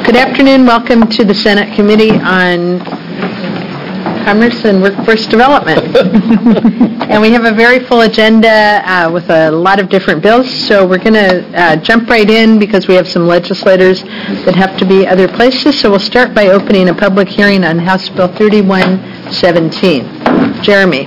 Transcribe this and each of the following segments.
Good afternoon. Welcome to the Senate Committee on Commerce and Workforce Development. And we have a very full agenda with a lot of different bills, so we're going to jump right in because we have some legislators that have to be other places. So we'll start by opening a public hearing on House Bill 3117. Jeremy.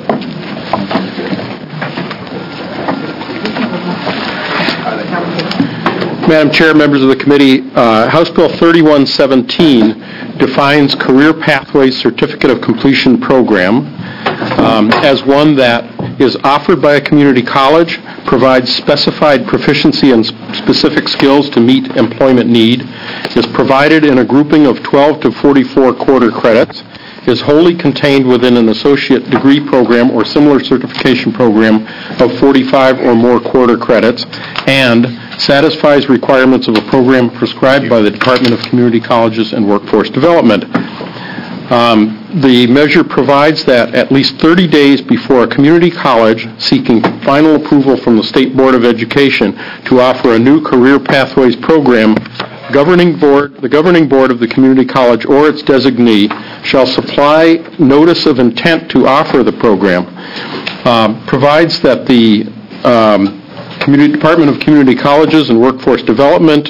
Madam Chair, members of the committee, House Bill 3117 defines Career Pathways Certificate of Completion Program as one that is offered by a community college, provides specified proficiency and specific skills to meet employment need, is provided in a grouping of 12 to 44 quarter credits, is wholly contained within an associate degree program or similar certification program of 45 or more quarter credits, and satisfies requirements of a program prescribed by the Department of Community Colleges and Workforce Development. The measure provides that at least 30 days before a community college seeking final approval from the State Board of Education to offer a new career pathways program, the governing board of the community college or its designee shall supply notice of intent to offer the program. Provides that the Department of Community Colleges and Workforce Development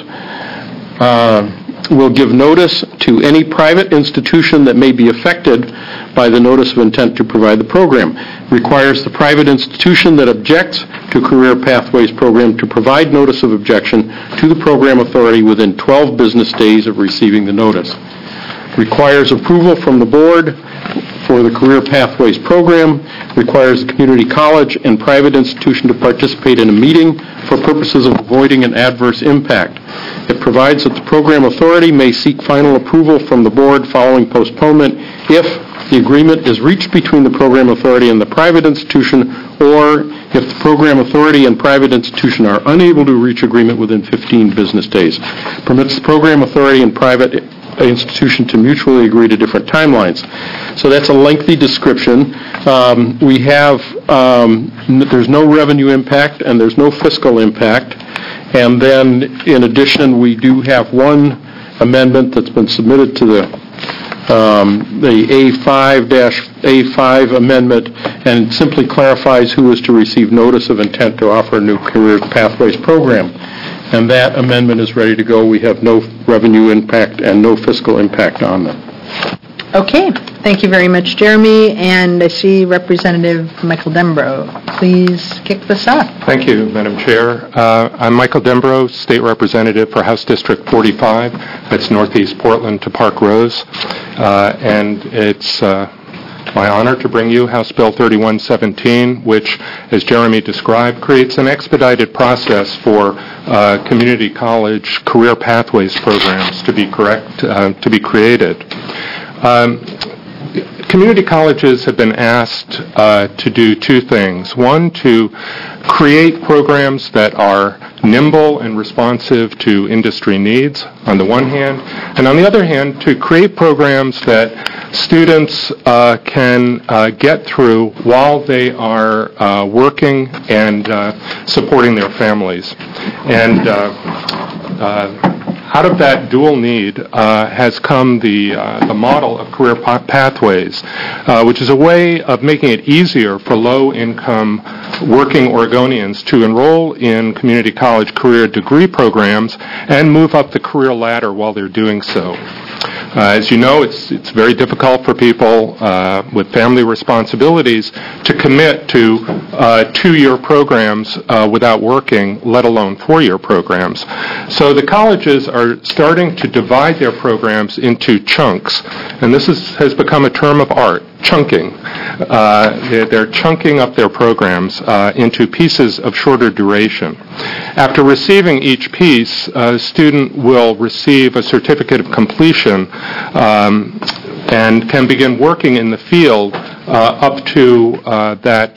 will give notice to any private institution that may be affected by the notice of intent to provide the program. Requires the private institution that objects to Career Pathways program to provide notice of objection to the program authority within 12 business days of receiving the notice. Requires approval from the board for the Career Pathways program, requires the community college and private institution to participate in a meeting for purposes of avoiding an adverse impact. It provides that the program authority may seek final approval from the board following postponement if the agreement is reached between the program authority and the private institution, or if the program authority and private institution are unable to reach agreement within 15 business days. Permits the program authority and private institution to mutually agree to different timelines. So that's a lengthy description. There's no revenue impact and there's no fiscal impact. And then, in addition, we do have one amendment that's been submitted to the A5-A5 amendment, and it simply clarifies who is to receive notice of intent to offer a new Career Pathways program. And that amendment is ready to go. We have no revenue impact and no fiscal impact on them. Okay. Thank you very much, Jeremy. And I see Representative Michael Dembro. Please kick this off. Thank you, Madam Chair. I'm Michael Dembro, State Representative for House District 45. That's Northeast Portland to Park Rose. And it's my honor to bring you House Bill 3117, which, as Jeremy described, creates an expedited process for community college career pathways programs to be created. Community colleges have been asked to do two things. One, to create programs that are nimble and responsive to industry needs, on the one hand, and on the other hand, to create programs that students can get through while they are working and supporting their families. And out of that dual need has come the model of Career Pathways, which is a way of making it easier for low-income working Oregonians to enroll in community college career degree programs and move up the career ladder while they're doing so. As you know, it's very difficult for people with family responsibilities to commit to 2-year programs without working, let alone 4-year programs. So the colleges are starting to divide their programs into chunks, and this has become a term of art, chunking. They're chunking up their programs into pieces of shorter duration. After receiving each piece, a student will receive a certificate of completion and can begin working in the field up to that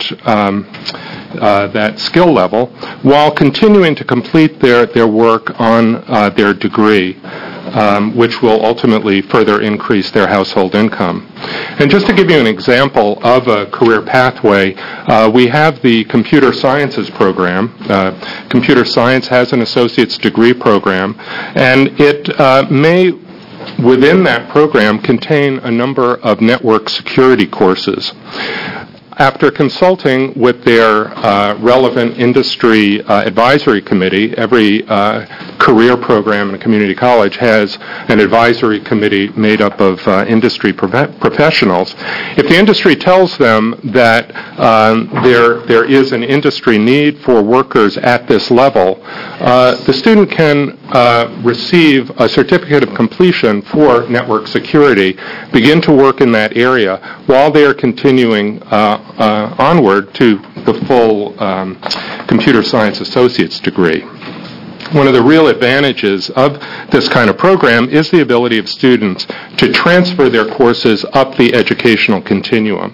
skill level while continuing to complete their work on their degree. Which will ultimately further increase their household income. And just to give you an example of a career pathway, we have the computer sciences program. Computer science has an associate's degree program, and it may within that program contain a number of network security courses. After consulting with their relevant industry advisory committee, every career program in a community college has an advisory committee made up of industry professionals. If the industry tells them that there is an industry need for workers at this level, the student can receive a certificate of completion for network security, begin to work in that area while they are continuing onward to the full computer science associate's degree. One of the real advantages of this kind of program is the ability of students to transfer their courses up the educational continuum.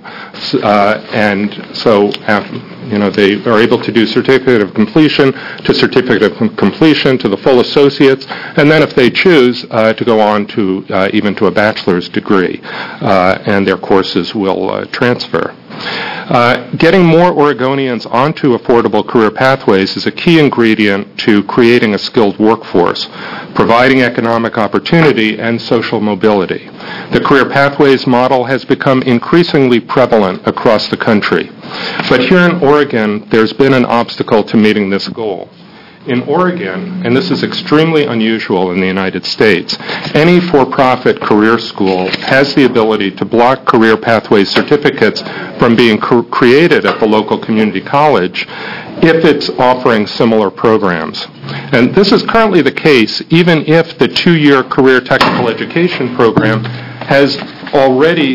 And so they are able to do certificate of completion to certificate of completion to the full associates, and then if they choose to go on to even to a bachelor's degree, and their courses will transfer. Getting more Oregonians onto affordable career pathways is a key ingredient to creating a skilled workforce, providing economic opportunity and social mobility. The career pathways model has become increasingly prevalent across the country. But here in Oregon, there's been an obstacle to meeting this goal. In Oregon, and this is extremely unusual in the United States, any for-profit career school has the ability to block career pathway certificates from being created at the local community college if it's offering similar programs. And this is currently the case even if the 2-year career technical education program has already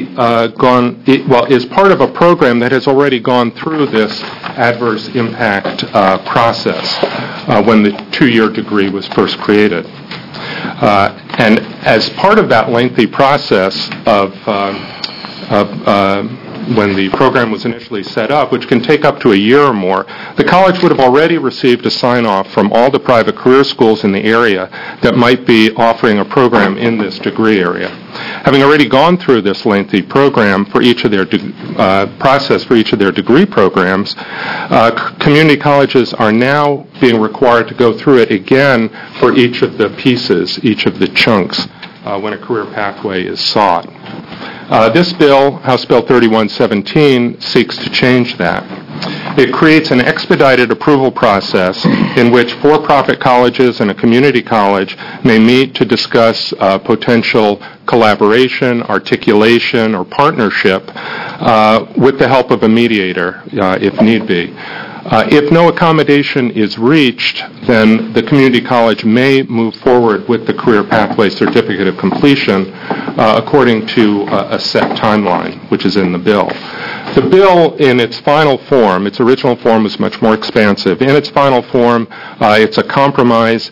is part of a program that has already gone through this adverse impact process when the 2-year degree was first created. And as part of that lengthy process of when the program was initially set up, which can take up to a year or more, the college would have already received a sign-off from all the private career schools in the area that might be offering a program in this degree area. Having already gone through this lengthy program for each of their process for each of their degree programs, community colleges are now being required to go through it again for each of the pieces, each of the chunks, when a career pathway is sought. This bill, House Bill 3117, seeks to change that. It creates an expedited approval process in which for-profit colleges and a community college may meet to discuss potential collaboration, articulation, or partnership with the help of a mediator, if need be. If no accommodation is reached, then the community college may move forward with the career pathway certificate of completion according to a set timeline, which is in the bill. The bill, in its final form, its original form was much more expansive. In its final form, it's a compromise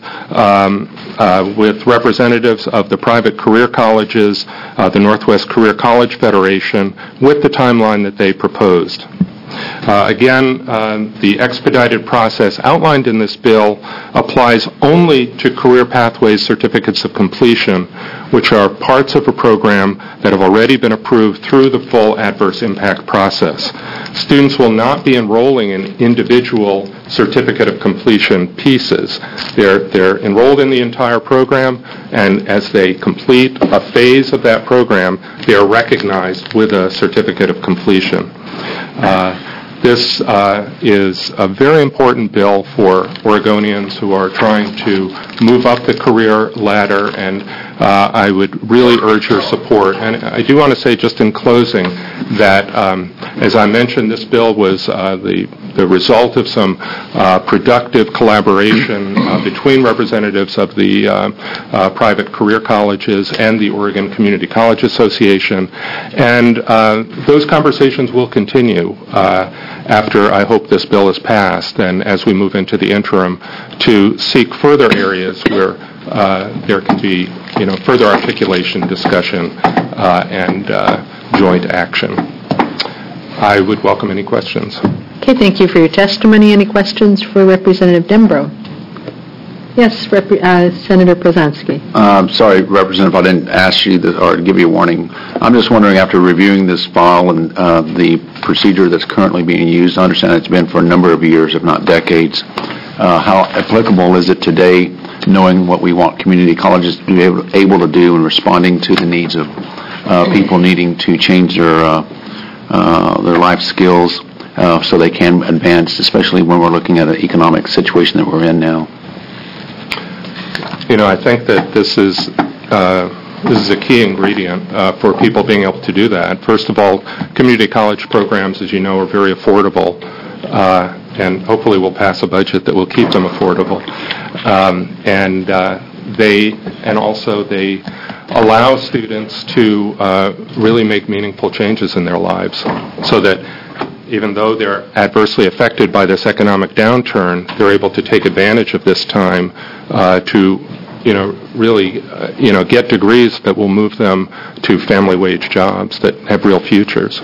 with representatives of the private career colleges, the Northwest Career College Federation, with the timeline that they proposed. Again, the expedited process outlined in this bill applies only to career pathways certificates of completion, which are parts of a program that have already been approved through the full adverse impact process. Students will not be enrolling in individual certificate of completion pieces. They're enrolled in the entire program, and as they complete a phase of that program, they are recognized with a certificate of completion. This is a very important bill for Oregonians who are trying to move up the career ladder, and I would really urge your support. And I do want to say just in closing that, as I mentioned, this bill was the result of some productive collaboration between representatives of the private career colleges and the Oregon Community College Association. And those conversations will continue after, I hope, this bill is passed, and as we move into the interim, to seek further areas where there can be, further articulation, discussion, and joint action. I would welcome any questions. Okay, thank you for your testimony. Any questions for Representative Dembro? Yes, Senator Prozanski. Sorry, Representative, I didn't ask you or give you a warning. I'm just wondering, after reviewing this file and the procedure that's currently being used, I understand it's been for a number of years, if not decades, how applicable is it today knowing what we want community colleges to be able to do in responding to the needs of people needing to change their life skills so they can advance, especially when we're looking at an economic situation that we're in now. I think that this is a key ingredient for people being able to do that. First of all, community college programs, as you know, are very affordable, and hopefully we'll pass a budget that will keep them affordable. They allow students to really make meaningful changes in their lives, so that even though they're adversely affected by this economic downturn, they're able to take advantage of this time to really get degrees that will move them to family wage jobs that have real futures.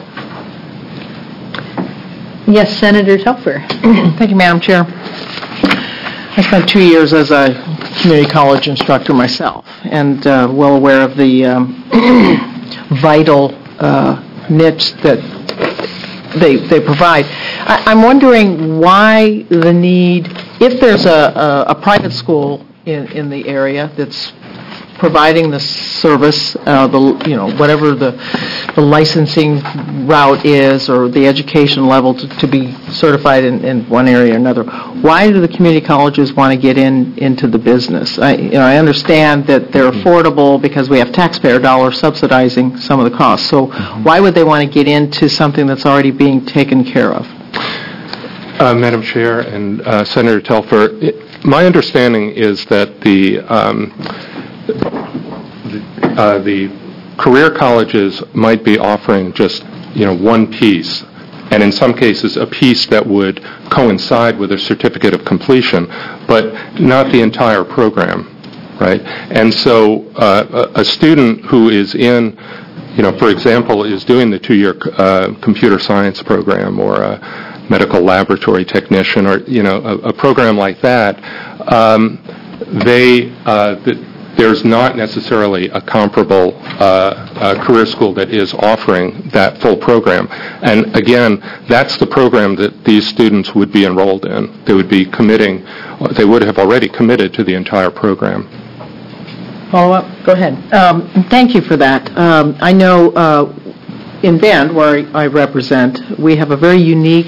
Yes, Senator Telfer. Thank you, Madam Chair. I spent 2 years as a community college instructor myself, and well aware of the vital niche that they provide. I'm wondering why the need, if there's a private school in the area that's providing the service, whatever the licensing route is or the education level to be certified in one area or another. Why do the community colleges want to get into the business? I understand that they're affordable because we have taxpayer dollars subsidizing some of the costs. So why would they want to get into something that's already being taken care of? Madam Chair and Senator Telfer, my understanding is that the career colleges might be offering just one piece, and in some cases a piece that would coincide with a certificate of completion, but not the entire program, right? And so a student who is in, for example, is doing the 2-year computer science program or a medical laboratory technician or a program like that, there's not necessarily a comparable career school that is offering that full program. And again, that's the program that these students would be enrolled in. They would be they would have already committed to the entire program. Follow up? Go ahead. Thank you for that. I know in Bend, where I represent, we have a very unique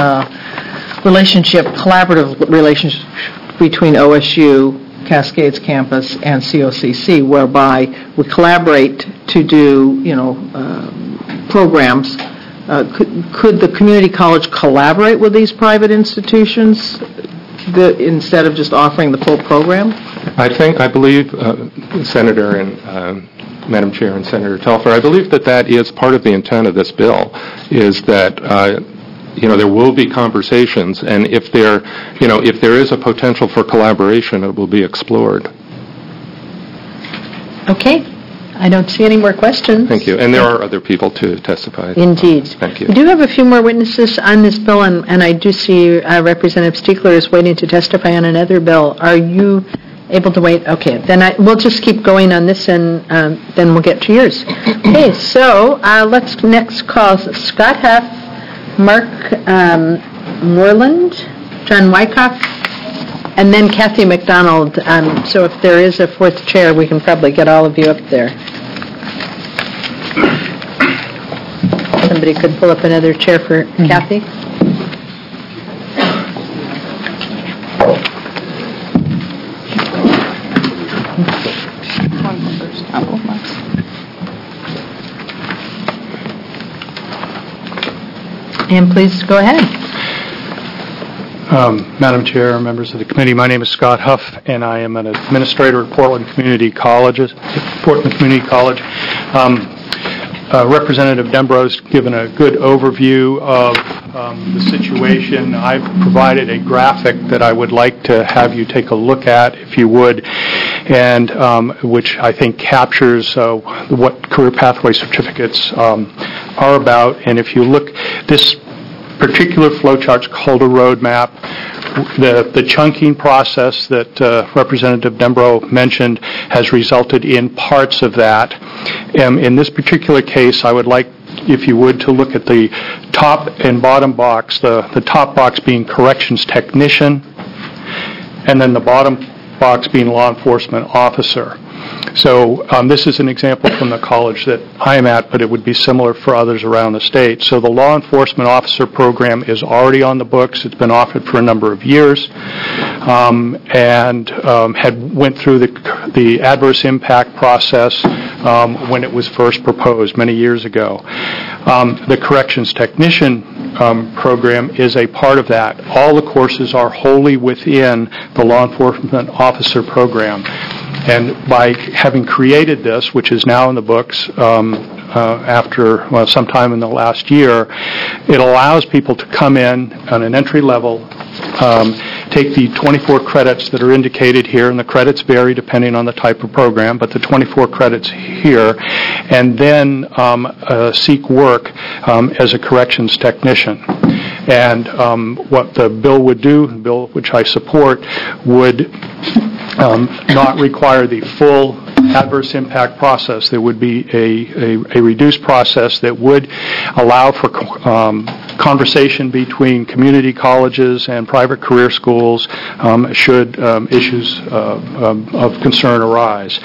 collaborative relationship between OSU, Cascades campus, and COCC, whereby we collaborate to do, programs. Could the community college collaborate with these private institutions instead of just offering the full program? I believe, Senator and Madam Chair and Senator Telfer, I believe that is part of the intent of this bill, is that there will be conversations, and if there is a potential for collaboration, it will be explored. Okay. I don't see any more questions. Thank you. And there are other people to testify. Indeed. Thank you. We do have a few more witnesses on this bill, and I do see Representative Stiegler is waiting to testify on another bill. Are you able to wait? Okay. Then we'll just keep going on this, and then we'll get to yours. Okay. So let's next call Scott Huff, Mark Moreland, John Wyckoff, and then Kathy McDonald. So if there is a fourth chair, we can probably get all of you up there. Somebody could pull up another chair for Kathy. And please go ahead. Madam Chair, members of the committee, my name is Scott Huff, and I am an administrator at Portland Community College. Representative Dembro's given a good overview of the situation. I've provided a graphic that I would like to have you take a look at, if you would, and which I think captures what career pathway certificates are about. And if you look, this particular flowchart's called a roadmap. The chunking process that Representative Dembro mentioned has resulted in parts of that. In this particular case, I would like, if you would, to look at the top and bottom box, the top box being corrections technician, and then the bottom box being law enforcement officer. So this is an example from the college that I am at, but it would be similar for others around the state. So the law enforcement officer program is already on the books. It's been offered for a number of years, and had went through the adverse impact process when it was first proposed many years ago. The corrections technician program is a part of that. All the courses are wholly within the law enforcement officer program. And by having created this, which is now in the books after sometime in the last year, it allows people to come in on an entry level, take the 24 credits that are indicated here, and the credits vary depending on the type of program, but the 24 credits here, and then seek work as a corrections technician. And what the bill would do, the bill which I support, would not require the full adverse impact process. There would be a reduced process that would allow for conversation between community colleges and private career schools should issues of concern arise.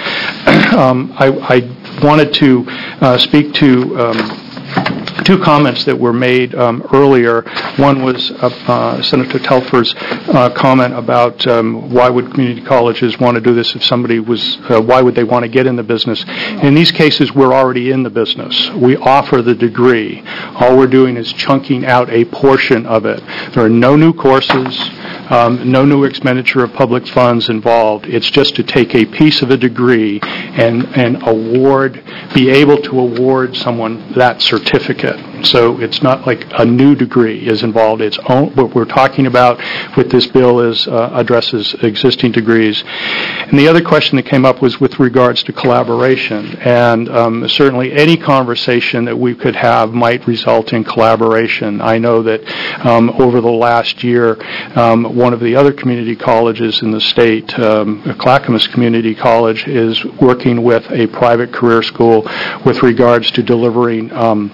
I wanted to speak to two comments that were made earlier. One was Senator Telfer's comment about why would community colleges want to do this if somebody was, why would they want to get in the business? In these cases, we're already in the business. We offer the degree. All we're doing is chunking out a portion of it. There are no new courses, no new expenditure of public funds involved. It's just to take a piece of a degree and award, be able to award someone that certificate. So it's not like a new degree is involved. It's what we're talking about with this bill is addresses existing degrees. And the other question that came up was with regards to collaboration. And certainly any conversation that we could have might result in collaboration. I know that over the last year, one of the other community colleges in the state, Clackamas Community College, is working with a private career school with regards to delivering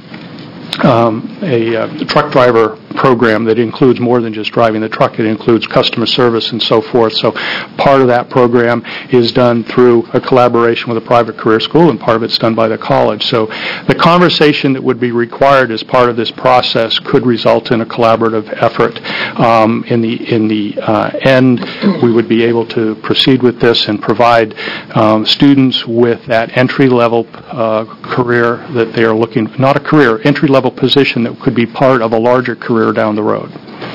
a truck driver program that includes more than just driving the truck. It includes customer service and so forth. So part of that program is done through a collaboration with a private career school, and part of it's done by the college. So the conversation that would be required as part of this process could result in a collaborative effort. In the end, we would be able to proceed with this and provide students with that entry-level career that they are looking, not a career, entry-level position that could be part of a larger career down the road.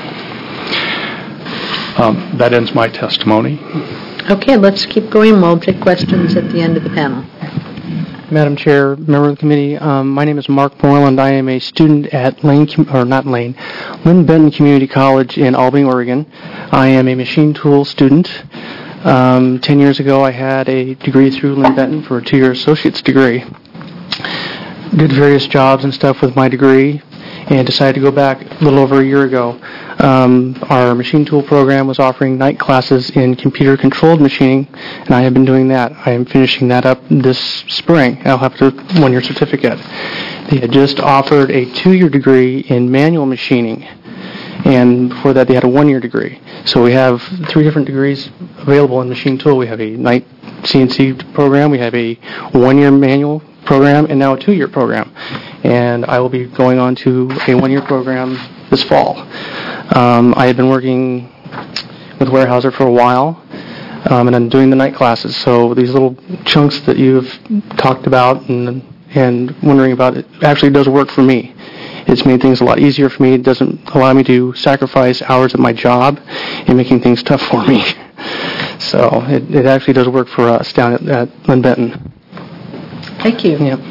That ends my testimony. Okay, let's keep going. We'll take questions at the end of the panel. Madam Chair, member of the committee, my name is Mark Moreland. I am a student at Lynn Benton Community College in Albany, Oregon. I am a machine tool student. 10 years ago, I had a degree through Lynn Benton for a 2-year associate's degree. Did various jobs and stuff with my degree, and decided to go back a little over a year ago. Our machine tool program was offering night classes in computer-controlled machining, and I have been doing that. I am finishing that up this spring. I'll have a 1-year certificate. They had just offered a 2-year degree in manual machining, and before that they had a 1-year degree. So we have 3 different degrees available in machine tool. We have a night CNC program, we have a 1-year manual program, and now a 2-year program. And I will be going on to a 1-year program this fall. I had been working with Weyerhaeuser for a while, and I'm doing the night classes. So these little chunks that you've talked about and wondering about, it actually does work for me. It's made things a lot easier for me. It doesn't allow me to sacrifice hours of my job in making things tough for me. So it actually does work for us down at Lynn Benton. Thank you. Yep.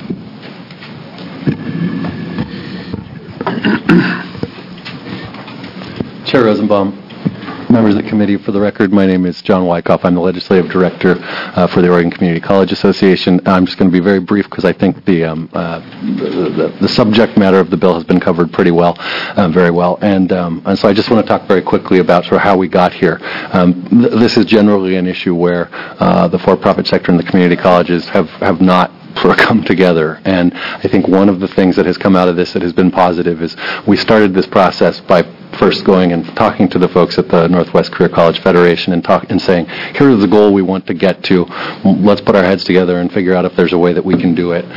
Chair Rosenbaum, members of the committee, for the record, my name is John Wyckoff. I'm the legislative director for the Oregon Community College Association. I'm just going to be very brief because I think the subject matter of the bill has been covered pretty well, very well. And so I just want to talk very quickly about sort of how we got here. This is generally an issue where the for-profit sector and the community colleges have not sort of come together. And I think one of the things that has come out of this that has been positive is we started this process by first going and talking to the folks at the Northwest Career College Federation and saying, here's the goal we want to get to. Let's put our heads together and figure out if there's a way that we can do it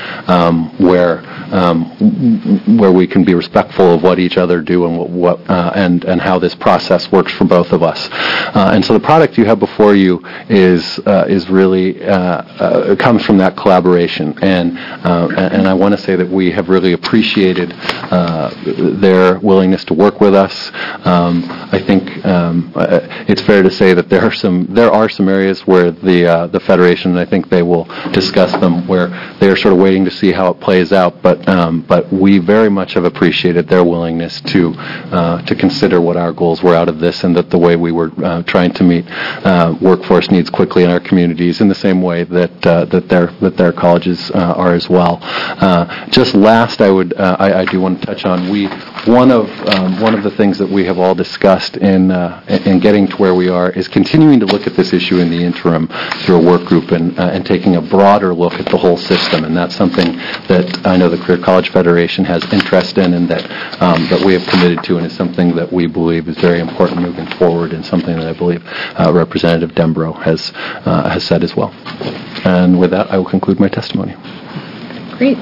where we can be respectful of what each other do and and how this process works for both of us. And so the product you have before you is really comes from that collaboration. And I want to say that we have really appreciated their willingness to work with us. I think it's fair to say that there are some areas where the Federation, and I think they will discuss them, where they are sort of waiting to see how it plays out. But we very much have appreciated their willingness to consider what our goals were out of this, and that the way we were trying to meet workforce needs quickly in our communities in the same way that their colleges are as well. Just last, I do want to touch on one of the things that we have all discussed in getting to where we are is continuing to look at this issue in the interim through a work group and taking a broader look at the whole system. And that's something that I know the Career College Federation has interest in, and that we have committed to, and is something that we believe is very important moving forward, and something that I believe Representative Dembro has said as well. And with that, I will conclude my testimony. Great.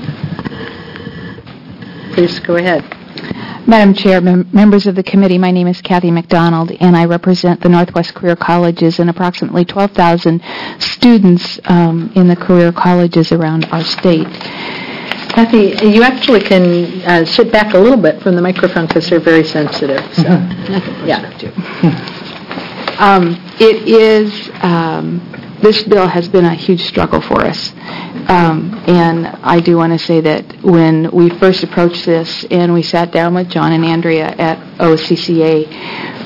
Please go ahead. Madam Chair, members of the committee, my name is Kathy McDonald, and I represent the Northwest Career Colleges and approximately 12,000 students in the career colleges around our state. Kathy, you actually can sit back a little bit from the microphone because they're very sensitive. So, yeah. It is, this bill has been a huge struggle for us. And I do want to say that when we first approached this and we sat down with John and Andrea at OCCA,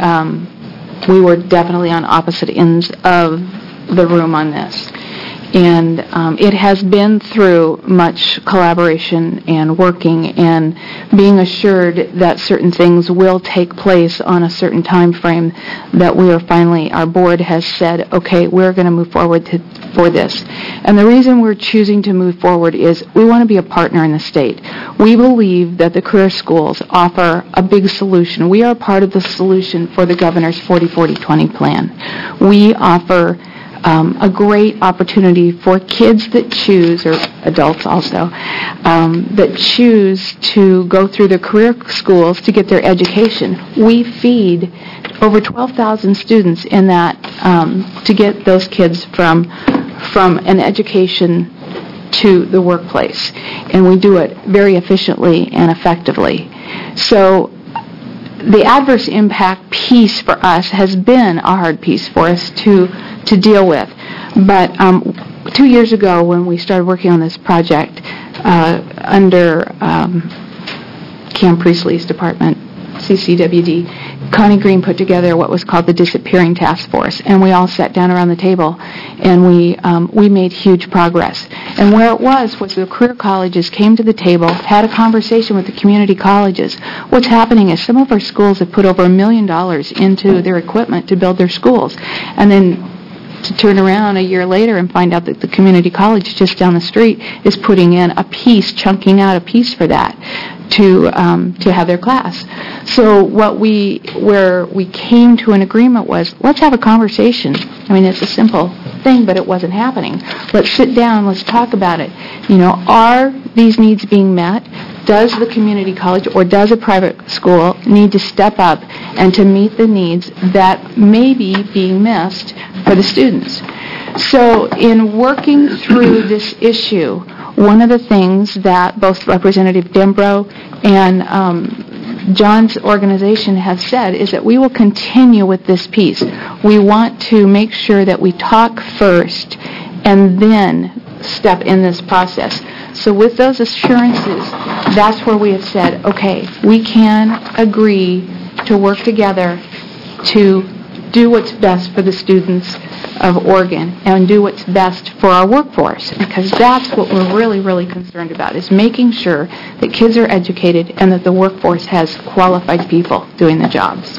we were definitely on opposite ends of the room on this. And it has been through much collaboration and working and being assured that certain things will take place on a certain time frame that we are finally, our board has said, okay, we're going to move forward for this. And the reason we're choosing to move forward is we want to be a partner in the state. We believe that the career schools offer a big solution. We are part of the solution for the governor's 40-40-20 plan. We offer a great opportunity for kids that choose, or adults also, that choose to go through the career schools to get their education. We feed over 12,000 students in that to get those kids from an education to the workplace. And we do it very efficiently and effectively. So the adverse impact piece for us has been a hard piece for us to deal with. But 2 years ago, when we started working on this project under Cam Priestley's department, CCWD, Connie Green put together what was called the Disappearing Task Force, and we all sat down around the table, and we made huge progress. And where it was the career colleges came to the table, had a conversation with the community colleges. What's happening is some of our schools have put over $1 million into their equipment to build their schools, and then to turn around a year later and find out that the community college just down the street is putting in a piece, chunking out a piece for that to have their class. So where we came to an agreement was, let's have a conversation. I mean, it's a simple thing, but it wasn't happening. Let's sit down, let's talk about it. Are these needs being met? Does the community college or does a private school need to step up and to meet the needs that may be being missed for the students? So in working through this issue, one of the things that both Representative Dembro and John's organization have said is that we will continue with this piece. We want to make sure that we talk first and then step in this process. So with those assurances, that's where we have said, okay, we can agree to work together to do what's best for the students of Oregon and do what's best for our workforce, because that's what we're really, really concerned about, is making sure that kids are educated and that the workforce has qualified people doing the jobs.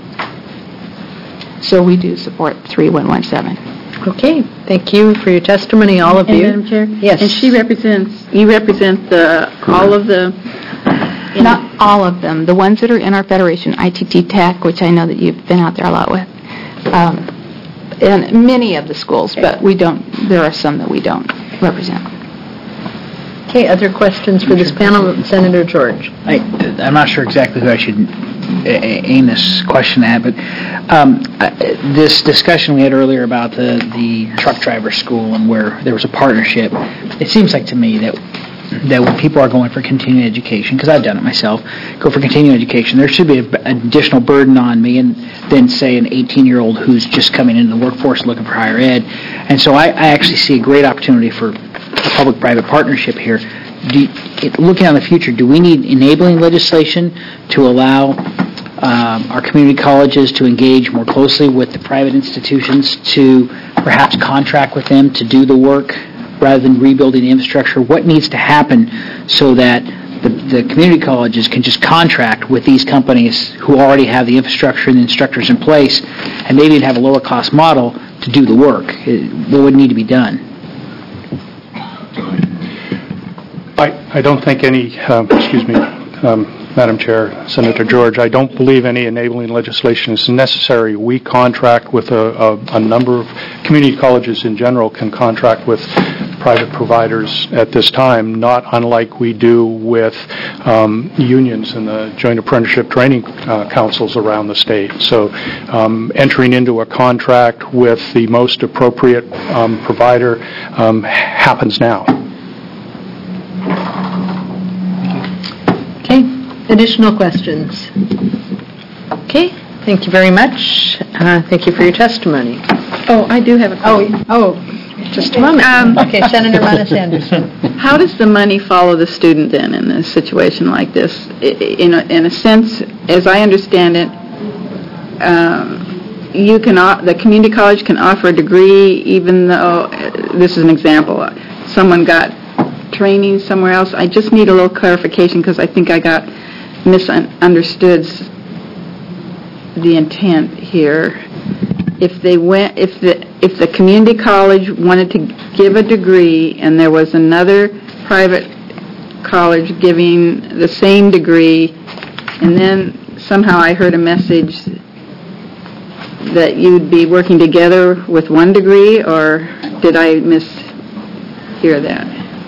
So we do support 3117. Okay, thank you for your testimony, all of you. Madam Chair? Yes. And you represent all of the Not all of them. The ones that are in our federation, ITT Tech, which I know that you've been out there a lot with, and many of the schools, but we don't. There are some that we don't represent. Okay, other questions for this panel? Senator George. I'm not sure exactly who I should aim this question at, but this discussion we had earlier about the truck driver school and where there was a partnership, it seems like to me that when people are going for continuing education, because I've done it myself, go for continuing education, there should be an additional burden on me than, say, an 18-year-old who's just coming into the workforce looking for higher ed. And so I actually see a great opportunity for a public-private partnership here. Looking on the future, do we need enabling legislation to allow our community colleges to engage more closely with the private institutions to perhaps contract with them to do the work rather than rebuilding the infrastructure? What needs to happen so that the community colleges can just contract with these companies who already have the infrastructure and the instructors in place and maybe have a lower cost model to do the work? What would need to be done? I don't think any, Madam Chair, Senator George, I don't believe any enabling legislation is necessary. We contract with a number of community colleges in general can contract with private providers at this time, not unlike we do with unions and the Joint Apprenticeship Training Councils around the state. So entering into a contract with the most appropriate provider happens now. Okay, additional questions? Okay, thank you very much. Thank you for your testimony. Oh, I do have a question. Just a moment. Okay, Senator Manis Anderson. How does the money follow the student then in a situation like this? In a sense, as I understand it, the community college can offer a degree even though, this is an example, someone got training somewhere else. I just need a little clarification because I think I got misunderstood the intent here. If the community college wanted to give a degree and there was another private college giving the same degree, and then somehow I heard a message that you'd be working together with one degree, or did I mishear that?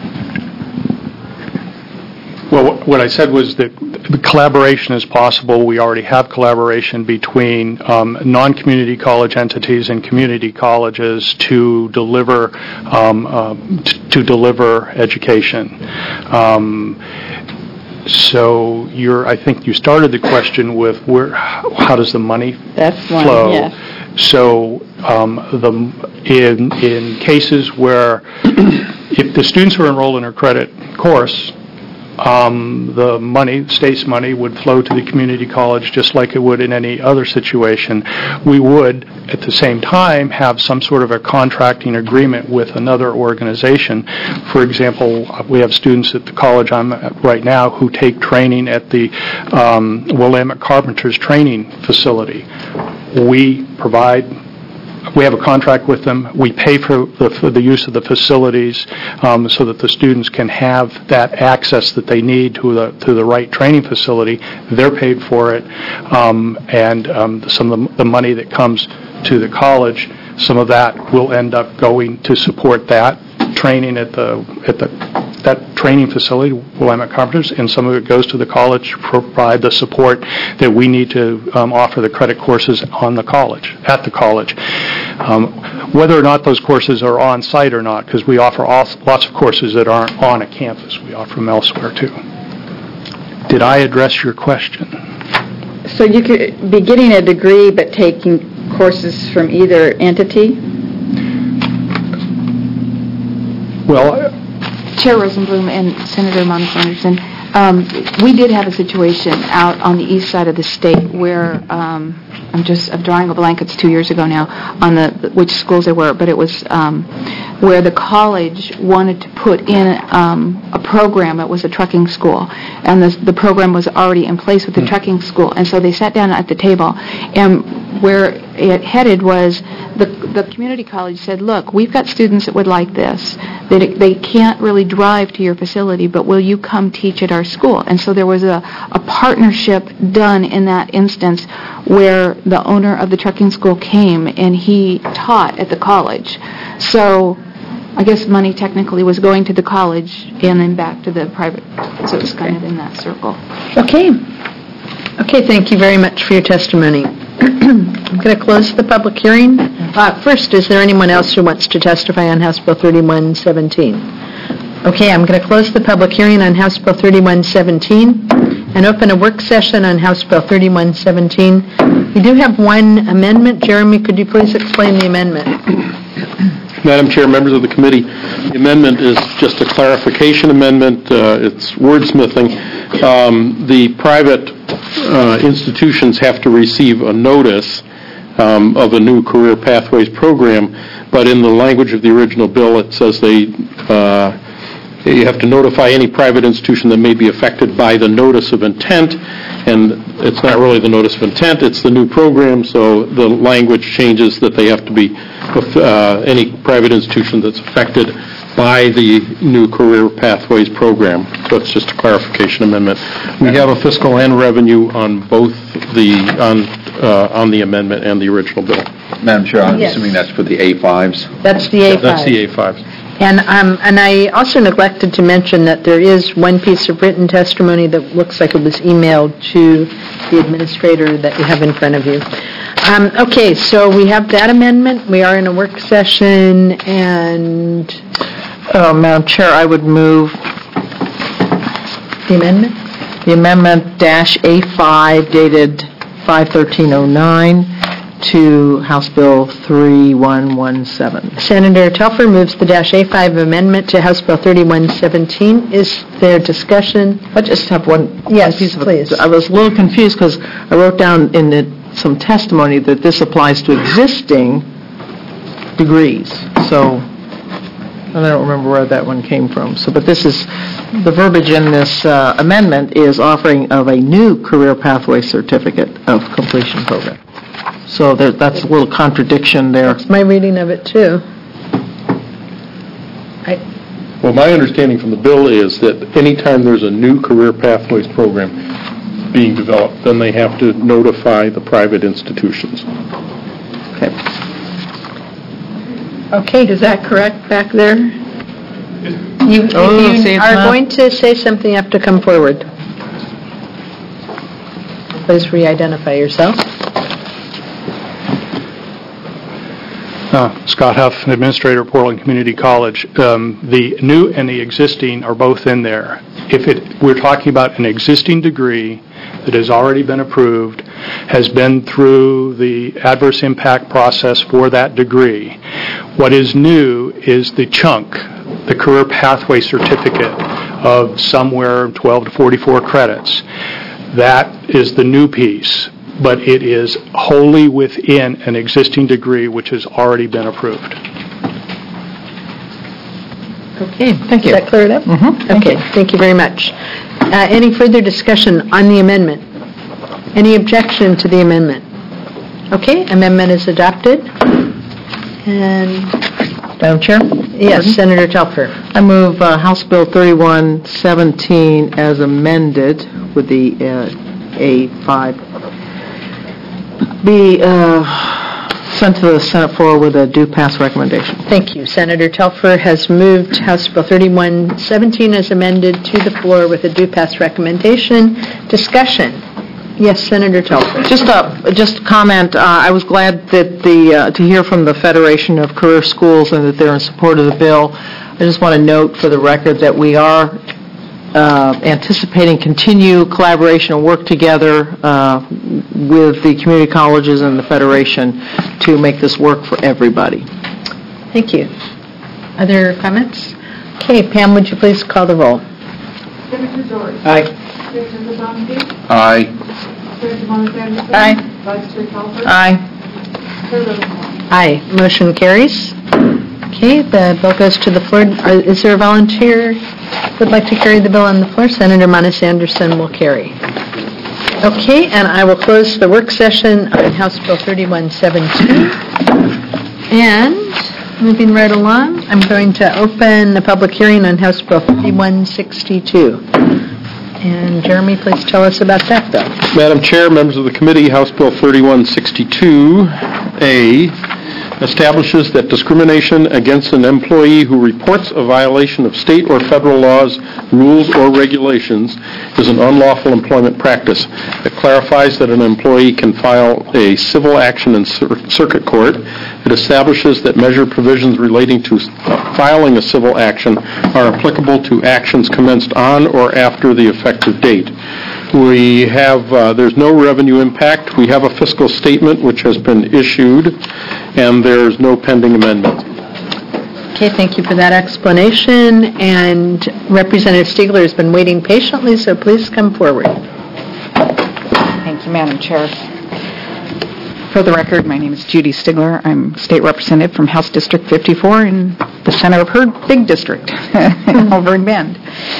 Well, what I said was that the collaboration is possible. We already have collaboration between non-community college entities and community colleges to deliver education. So I think you started the question with how does the money flow? Yes. So in cases where if the students are enrolled in a credit course, the money, state's money, would flow to the community college just like it would in any other situation. We would, at the same time, have some sort of a contracting agreement with another organization. For example, we have students at the college I'm at right now who take training at the Willamette Carpenters Training Facility. We have a contract with them. We pay for the use of the facilities so that the students can have that access that they need to the right training facility. They're paid for it, and some of the money that comes to the college, some of that will end up going to support that training at that training facility, Willamette Carpenters, and some of it goes to the college to provide the support that we need to offer the credit courses at the college. Whether or not those courses are on site or not, because we offer lots of courses that aren't on a campus. We offer them elsewhere too. Did I address your question? So you could be getting a degree but taking courses from either entity? Well, Chair Rosenblum and Senator Manis Anderson, we did have a situation out on the east side of the state where I'm drawing a blank. It's 2 years ago now on which schools there were, but it was where the college wanted to put in a program. It was a trucking school, and the program was already in place with the trucking school, and so they sat down at the table, and where it headed was the community college said, look, we've got students that would like this. They can't really drive to your facility, but will you come teach at our school? And so there was a partnership done in that instance where the owner of the trucking school came and he taught at the college. So I guess money technically was going to the college and then back to the private. So it was kind of in that circle. Okay. Okay, thank you very much for your testimony. I'm going to close the public hearing. First, is there anyone else who wants to testify on House Bill 3117? Okay, I'm going to close the public hearing on House Bill 3117 and open a work session on House Bill 3117. We do have one amendment. Jeremy, could you please explain the amendment? Madam Chair, members of the committee, the amendment is just a clarification amendment. It's wordsmithing. The private institutions have to receive a notice of a new Career Pathways program, but in the language of the original bill, it says you have to notify any private institution that may be affected by the notice of intent, and it's not really the notice of intent, it's the new program, so the language changes that they have to be any private institution that's affected by the new Career Pathways program. So it's just a clarification amendment. We have a fiscal and revenue on both on the amendment and the original bill. Madam Chair, I'm Yes. assuming that's for the A5s? That's the A5. That's the A5s. And I also neglected to mention that there is one piece of written testimony that looks like it was emailed to the administrator that you have in front of you. Okay, so we have that amendment. We are in a work session, and Madam Chair, I would move the amendment? the amendment dash A5 dated 5/13/09 to House Bill 3117. Senator Telfer moves the dash A5 amendment to House Bill 3117. Is there discussion? I just have one Yes, piece of it. please. I was a little confused because I wrote down in some testimony that this applies to existing degrees. So, and I don't remember where that one came from. So, but this is, the verbiage in this amendment is offering of a new Career Pathway Certificate of Completion program. So that's a little contradiction there. That's my reading of it, too. Well, my understanding from the bill is that anytime there's a new Career Pathways program being developed, then they have to notify the private institutions. Okay. Okay, is that correct back there? If you see, it's are not- going to say something, you have to come forward. Please re-identify yourself. Scott Huff, Administrator, Portland Community College. The new and the existing are both in there. We're talking about an existing degree that has already been approved, has been through the adverse impact process for that degree. What is new is the chunk, the Career Pathway Certificate of somewhere 12 to 44 credits. That is the new piece, but it is wholly within an existing degree which has already been approved. Okay. Thank you. Does that clear it up? Mm-hmm. Okay, thank you very much. Any further discussion on the amendment? Any objection to the amendment? Okay, amendment is adopted. And, Madam Chair? yes, Senator Telfer. I move House Bill 3117 as amended with the A5 be sent to the Senate floor with a due pass recommendation. Thank you. Senator Telfer has moved House Bill 3117 as amended to the floor with a due pass recommendation. Discussion. Yes, Senator Telfer. Just a comment. I was glad that to hear from the Federation of Career Schools and that they're in support of the bill. I just want to note for the record that we are anticipating continued collaboration and work together with the community colleges and the Federation to make this work for everybody. Thank you. Other comments? Okay, Pam, would you please call the roll? Senator George. Aye. Senator Bonvie. Aye. Senator Monahan. Aye. Vice Chair Telfer. Aye. Chair Rosenbaum. Aye. Motion carries. Okay, the bill goes to the floor. Is there a volunteer who would like to carry the bill on the floor? Senator Monis Anderson will carry. Okay, and I will close the work session on House Bill 3117. And Moving right along, I'm going to open the public hearing on House Bill 3162. And Jeremy, please tell us about that bill. Madam Chair, members of the committee, House Bill 3162A establishes that discrimination against an employee who reports a violation of state or federal laws, rules, or regulations is an unlawful employment practice. It clarifies that an employee can file a civil action in circuit court. It establishes that measure provisions relating to filing a civil action are applicable to actions commenced on or after the effective date. We have, there's no revenue impact. We have a fiscal statement which has been issued, and there's no pending amendment. Okay, thank you for that explanation. And Representative Stiegler has been waiting patiently, so please come forward. Thank you, Madam Chair. For the record, my name is Judy Stiegler. I'm State Representative from House District 54 in the center of her big district over in Bend.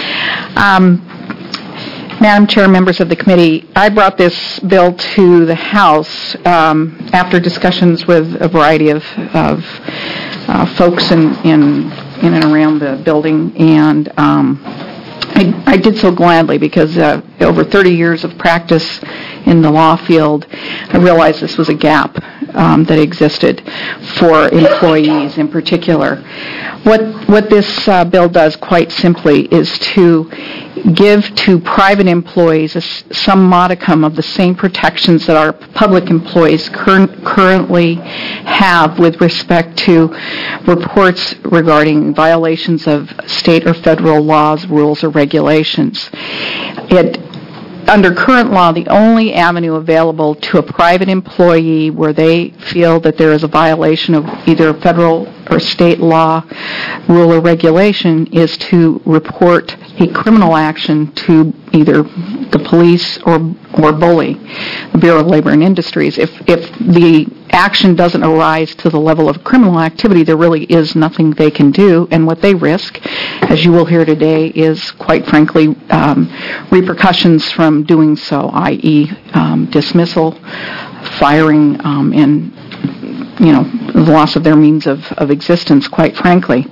Madam Chair, members of the committee, I brought this bill to the House after discussions with a variety of folks in and around the building, and I did so gladly because over 30 years of practice in the law field, I realized this was a gap that existed for employees in particular. What this bill does quite simply is to give to private employees some modicum of the same protections that our public employees currently have with respect to reports regarding violations of state or federal laws, rules, or regulations. Under current law, the only avenue available to a private employee where they feel that there is a violation of either federal or state law, rule, or regulation is to report a criminal action to either the police or BOLI, the Bureau of Labor and Industries. If the action doesn't arise to the level of criminal activity, there really is nothing they can do, and what they risk, as you will hear today, is quite frankly repercussions from doing so, i.e. Dismissal, firing, and the loss of their means of existence, quite frankly.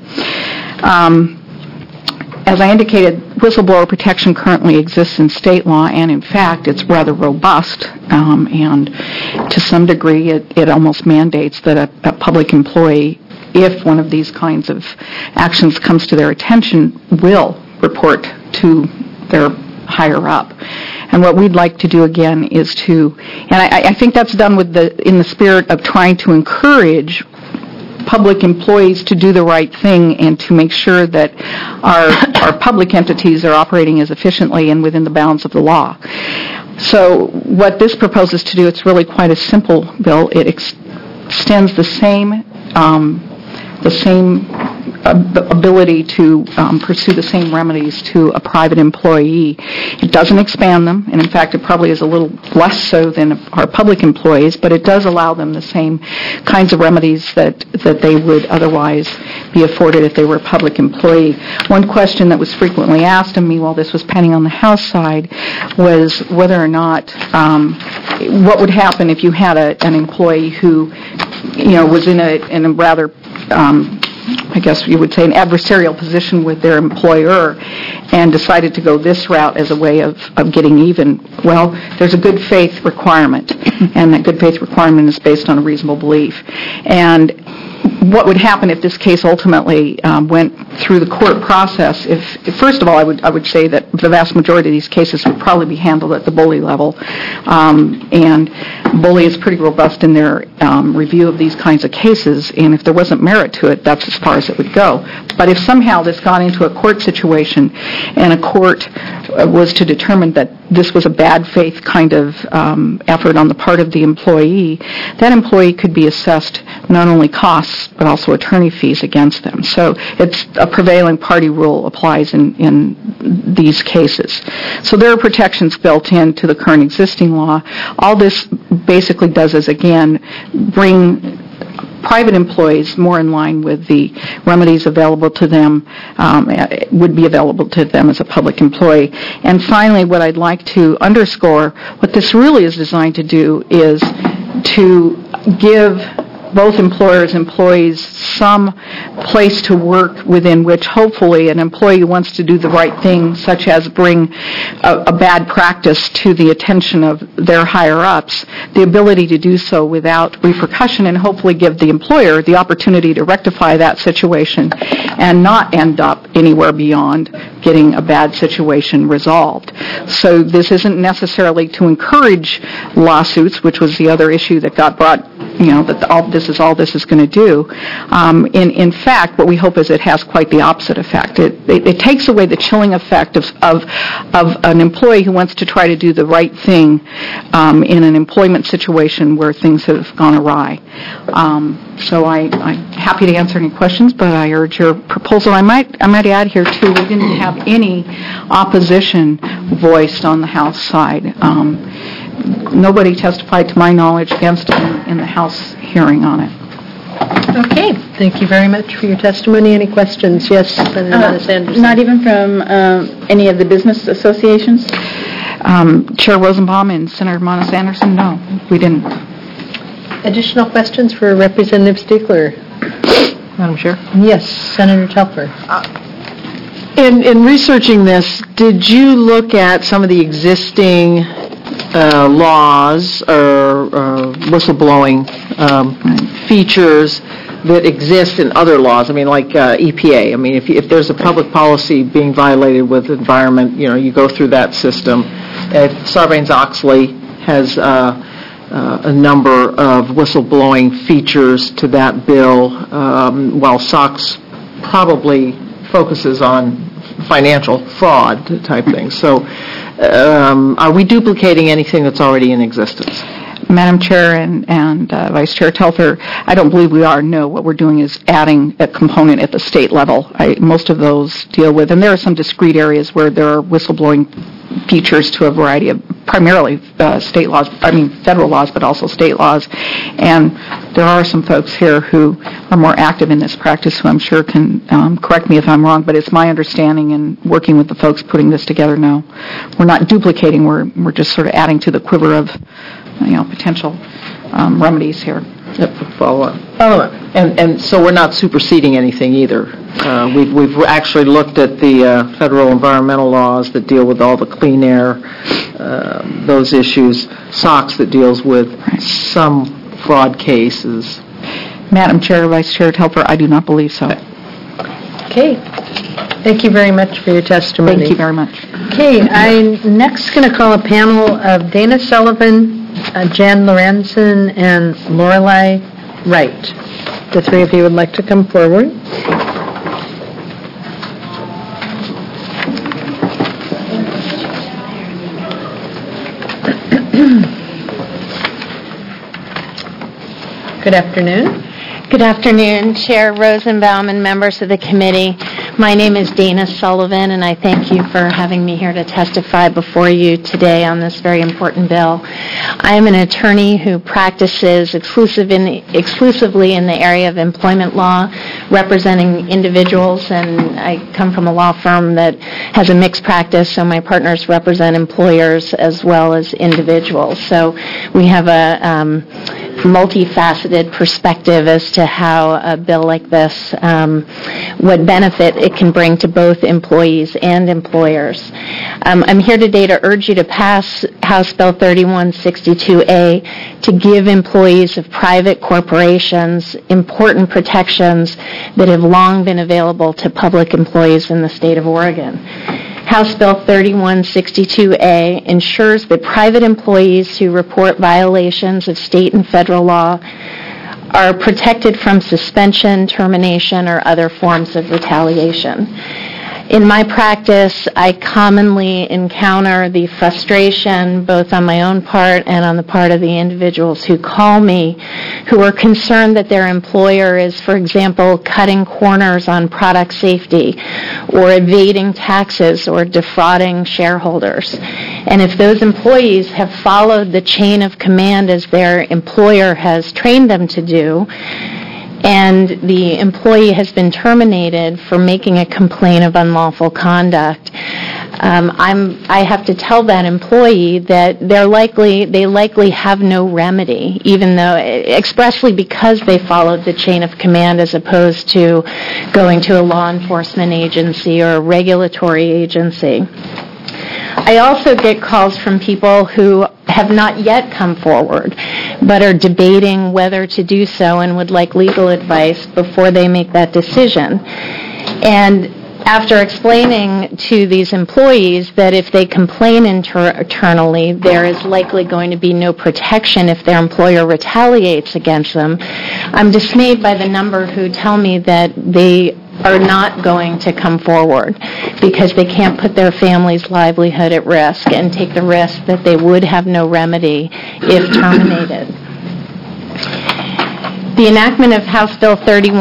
As I indicated, whistleblower protection currently exists in state law, and in fact, it's rather robust, and to some degree, it almost mandates that a public employee, if one of these kinds of actions comes to their attention, will report to their higher up. And what we'd like to do again is to, and I think that's done in the spirit of trying to encourage public employees to do the right thing and to make sure that our public entities are operating as efficiently and within the bounds of the law. So what this proposes to do, it's really quite a simple bill. It extends the same ability to pursue the same remedies to a private employee. It doesn't expand them, and in fact it probably is a little less so than our public employees, but it does allow them the same kinds of remedies that they would otherwise be afforded if they were a public employee. One question that was frequently asked of me while this was pending on the House side was whether or not, what would happen if you had an employee who was in a rather I guess you would say an adversarial position with their employer and decided to go this route as a way of getting even. Well, there's a good faith requirement, and that good faith requirement is based on a reasonable belief. And what would happen if this case ultimately went through the court process? First of all, I would say that the vast majority of these cases would probably be handled at the BOLI level, and BOLI is pretty robust in their review of these kinds of cases, and if there wasn't merit to it, that's as far as it would go. But if somehow this got into a court situation and a court was to determine that this was a bad faith kind of effort on the part of the employee, that employee could be assessed not only costs but also attorney fees against them. So it's a prevailing party rule applies in these cases. So there are protections built into the current existing law. All this basically does is, again, bring private employees more in line with the remedies available to them, would be available to them as a public employee. And finally, what I'd like to underscore, what this really is designed to do is to give both employers, employees, some place to work within which hopefully an employee wants to do the right thing, such as bring a bad practice to the attention of their higher-ups, the ability to do so without repercussion and hopefully give the employer the opportunity to rectify that situation and not end up anywhere beyond getting a bad situation resolved. So this isn't necessarily to encourage lawsuits, which was the other issue that got brought, that all this is going to do. In fact, what we hope is it has quite the opposite effect. It takes away the chilling effect of an employee who wants to try to do the right thing in an employment situation where things have gone awry. So I'm happy to answer any questions, but I urge your proposal. I might add here, too, we didn't have any opposition voiced on the House side. Nobody testified, to my knowledge, against it in the House hearing on it. Okay, thank you very much for your testimony. Any questions? Yes, Senator Monis Anderson. Not even from any of the business associations? Chair Rosenbaum and Senator Monis Anderson, no, we didn't. Additional questions for Representative Stiegler? Madam Chair? Yes, Senator Telfer. In researching this, did you look at some of the existing laws or whistleblowing features that exist in other laws? I mean, like EPA. I mean, if there's a public policy being violated with environment, you go through that system. Sarbanes-Oxley has a number of whistleblowing features to that bill, while SOX probably focuses on financial fraud type things. So are we duplicating anything that's already in existence? Madam Chair and Vice Chair Telfer, I don't believe we are. No, what we're doing is adding a component at the state level. Most of those deal with, and there are some discrete areas where there are whistleblowing features to a variety of, primarily state laws, federal laws, but also state laws. And there are some folks here who are more active in this practice who I'm sure can correct me if I'm wrong, but it's my understanding in working with the folks putting this together now. We're not duplicating, we're just sort of adding to the quiver of potential remedies here. Yep, follow up. And so we're not superseding anything either. We've actually looked at the federal environmental laws that deal with all the clean air, those issues, SOX that deals with some fraud cases. Madam Chair, Vice Chair Telfer, I do not believe so. Okay. Thank you very much for your testimony. Thank you very much. Okay, I'm next going to call a panel of Dana Sullivan, Jan Lorenzen, and Lorelei Wright. The three of you would like to come forward. Good afternoon. Good afternoon, Chair Rosenbaum and members of the committee. My name is Dana Sullivan, and I thank you for having me here to testify before you today on this very important bill. I am an attorney who practices exclusively in the area of employment law, representing individuals, and I come from a law firm that has a mixed practice, so my partners represent employers as well as individuals. So we have a multifaceted perspective as to how a bill like this, what benefit it can bring to both employees and employers. I'm here today to urge you to pass House Bill 3162A to give employees of private corporations important protections that have long been available to public employees in the state of Oregon. House Bill 3162A ensures that private employees who report violations of state and federal law are protected from suspension, termination, or other forms of retaliation. In my practice, I commonly encounter the frustration, both on my own part and on the part of the individuals who call me, who are concerned that their employer is, for example, cutting corners on product safety, or evading taxes, or defrauding shareholders. And if those employees have followed the chain of command as their employer has trained them to do, and the employee has been terminated for making a complaint of unlawful conduct, I have to tell that employee that they likely have no remedy, even though expressly because they followed the chain of command as opposed to going to a law enforcement agency or a regulatory agency. I also get calls from people who have not yet come forward, but are debating whether to do so and would like legal advice before they make that decision. And after explaining to these employees that if they complain internally, there is likely going to be no protection if their employer retaliates against them, I'm dismayed by the number who tell me that they are not going to come forward because they can't put their family's livelihood at risk and take the risk that they would have no remedy if terminated. The enactment of House Bill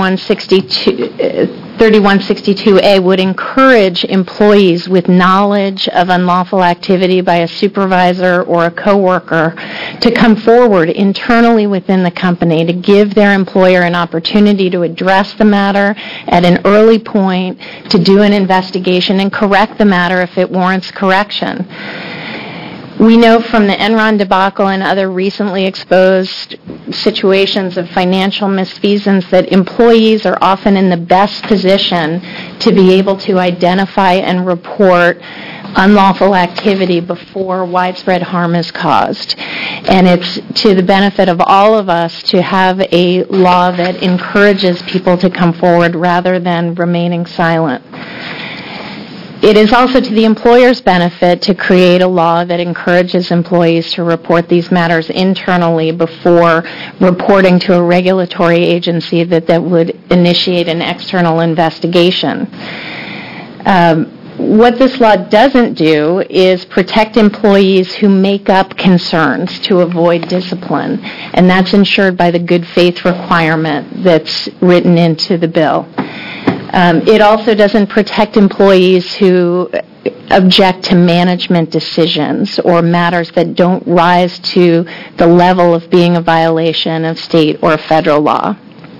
3162A would encourage employees with knowledge of unlawful activity by a supervisor or a coworker to come forward internally within the company to give their employer an opportunity to address the matter at an early point, to do an investigation and correct the matter if it warrants correction. We know from the Enron debacle and other recently exposed situations of financial misfeasance that employees are often in the best position to be able to identify and report unlawful activity before widespread harm is caused. And it's to the benefit of all of us to have a law that encourages people to come forward rather than remaining silent. It is also to the employer's benefit to create a law that encourages employees to report these matters internally before reporting to a regulatory agency that would initiate an external investigation. What this law doesn't do is protect employees who make up concerns to avoid discipline, and that's ensured by the good faith requirement that's written into the bill. It also doesn't protect employees who object to management decisions or matters that don't rise to the level of being a violation of state or federal law.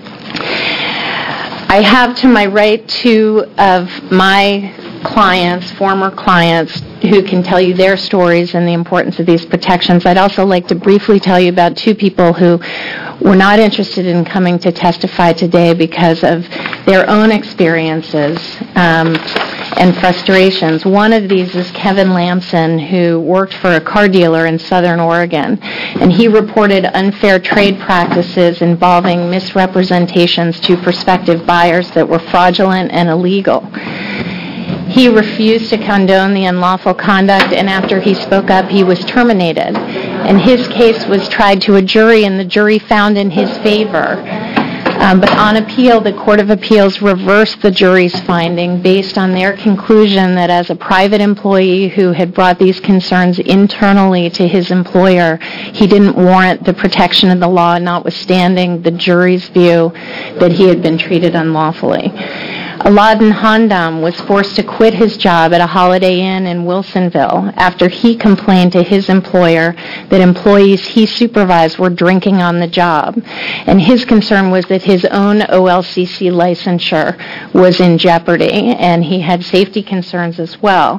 I have to my right two of my clients, former clients, who can tell you their stories and the importance of these protections. I'd also like to briefly tell you about two people who were not interested in coming to testify today because of their own experiences and frustrations. One of these is Kevin Lamson, who worked for a car dealer in Southern Oregon, and he reported unfair trade practices involving misrepresentations to prospective buyers that were fraudulent and illegal. He refused to condone the unlawful conduct, and after he spoke up, he was terminated. And his case was tried to a jury, and the jury found in his favor. But on appeal, the Court of Appeals reversed the jury's finding based on their conclusion that as a private employee who had brought these concerns internally to his employer, he didn't warrant the protection of the law, notwithstanding the jury's view that he had been treated unlawfully. Aladin Handam was forced to quit his job at a Holiday Inn in Wilsonville after he complained to his employer that employees he supervised were drinking on the job. And his concern was that his own OLCC licensure was in jeopardy, and he had safety concerns as well.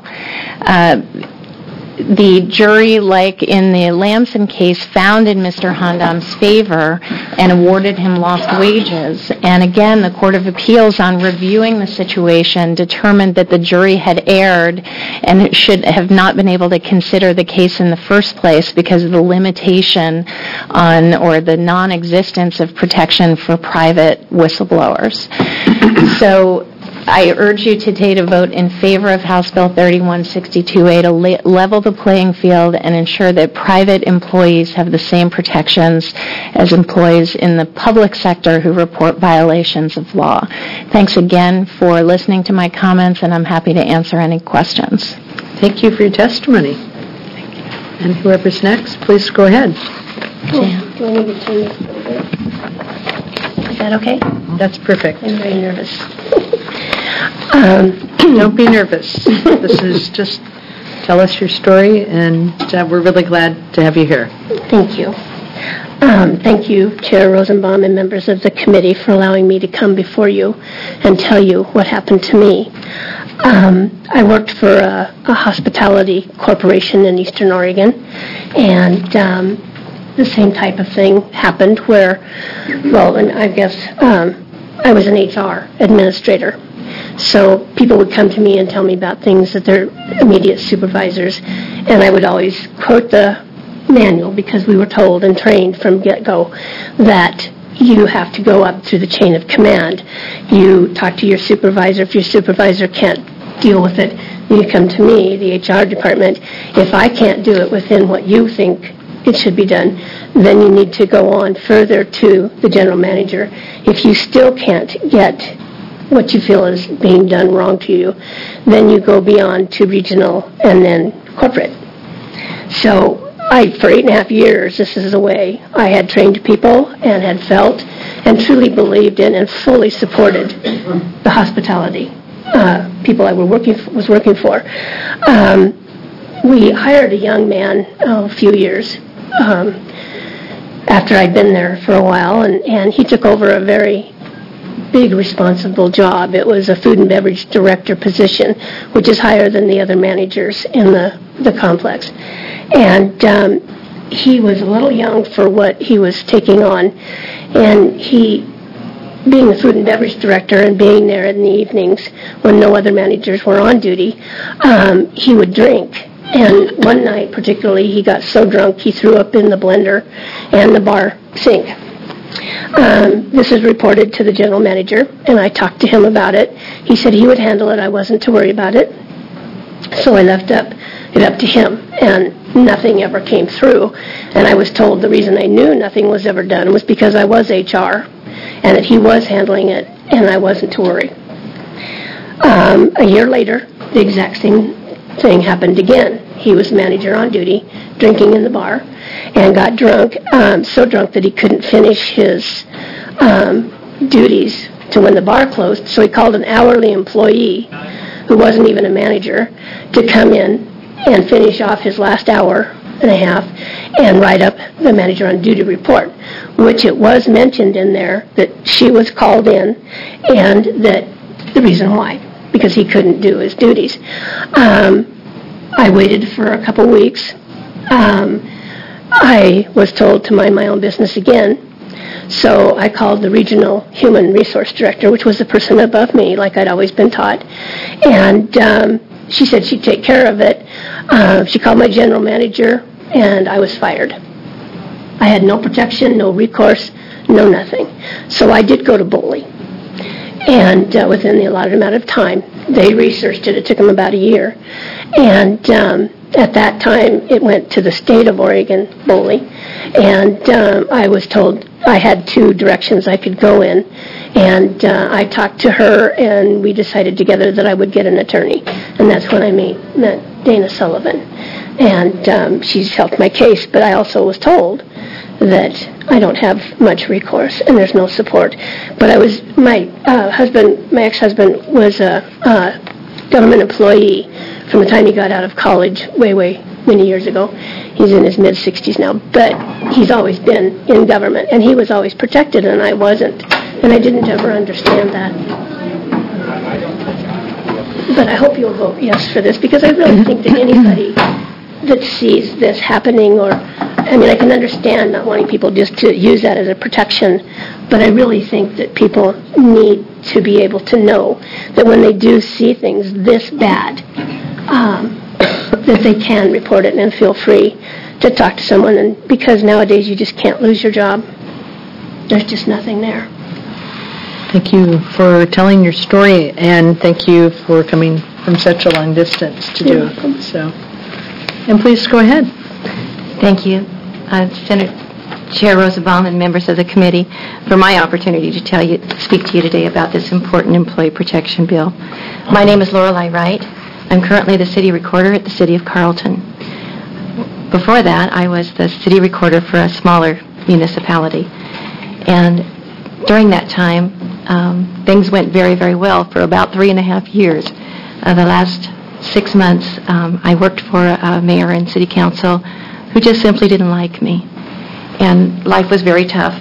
The jury, like in the Lamson case, found in Mr. Handam's favor and awarded him lost wages. And again, the Court of Appeals, on reviewing the situation, determined that the jury had erred and should have not been able to consider the case in the first place because of the limitation on or the non-existence of protection for private whistleblowers. So I urge you today to vote in favor of House Bill 3162A to level the playing field and ensure that private employees have the same protections as employees in the public sector who report violations of law. Thanks again for listening to my comments, and I'm happy to answer any questions. Thank you for your testimony. And whoever's next, please go ahead. Do I need to turn this over? Is that okay? That's perfect. I'm very nervous. Don't be nervous. This is just tell us your story, and we're really glad to have you here. Thank you. Thank you, Chair Rosenbaum and members of the committee, for allowing me to come before you and tell you what happened to me. I worked for a hospitality corporation in Eastern Oregon, and the same type of thing happened where, and I guess I was an HR administrator. So people would come to me and tell me about things that their immediate supervisors, and I would always quote the manual because we were told and trained from get-go that you have to go up through the chain of command. You talk to your supervisor. If your supervisor can't deal with it, you come to me, the HR department. If I can't do it within what you think it should be done, then you need to go on further to the general manager. If you still can't get what you feel is being done wrong to you, then you go beyond to regional and then corporate. So for 8.5 years, this is the way I had trained people and had felt and truly believed in and fully supported the hospitality people I was working for. We hired a young man a few years after I'd been there for a while, and he took over a very big responsible job. It was a food and beverage director position, which is higher than the other managers in the complex. And he was a little young for what he was taking on, and he, being the food and beverage director and being there in the evenings when no other managers were on duty, he would drink. And one night particularly, he got so drunk he threw up in the blender and the bar sink. This is reported to the general manager, and I talked to him about it. He said he would handle it. I wasn't to worry about it. So I left it up to him, and nothing ever came through. And I was told the reason I knew nothing was ever done was because I was HR, and that he was handling it, and I wasn't to worry. A year later, the exact same thing happened again. He was manager on duty, drinking in the bar, and got drunk, so drunk that he couldn't finish his duties to when the bar closed. So he called an hourly employee, who wasn't even a manager, to come in and finish off his last hour and a half and write up the manager on duty report, which it was mentioned in there that she was called in and that the reason why, because he couldn't do his duties. I waited for a couple weeks. I was told to mind my own business again, so I called the regional human resource director, which was the person above me, like I'd always been taught, and she said she'd take care of it. She called my general manager, and I was fired. I had no protection, no recourse, no nothing. So I did go to Boley, and within the allotted amount of time, they researched it. It took them about a year, and at that time, it went to the state of Oregon, Boley, and I was told I had 2 directions I could go in, and I talked to her, and we decided together that I would get an attorney, and that's when I met Dana Sullivan, and she's helped my case, but I also was told that I don't have much recourse, and there's no support. But my ex-husband was a government employee from the time he got out of college, way many years ago. He's in his mid-60s now, but he's always been in government, and he was always protected, and I wasn't, and I didn't ever understand that. But I hope you'll vote yes for this, because I really think that anybody that sees this happening, I can understand not wanting people just to use that as a protection, but I really think that people need to be able to know that when they do see things this bad, that they can report it and feel free to talk to someone, and because nowadays you just can't lose your job. There's just nothing there. Thank you for telling your story, and thank you for coming from such a long distance to do it. So, and please go ahead. Thank you, Senator Chair Rosenbaum and members of the committee, for my opportunity to speak to you today about this important employee protection bill. My name is Lorelei Wright. I'm currently the city recorder at the city of Carlton. Before that, I was the city recorder for a smaller municipality. And during that time, things went very, very well for about 3.5 years. The last 6 months, I worked for a mayor and city council who just simply didn't like me. and life was very tough,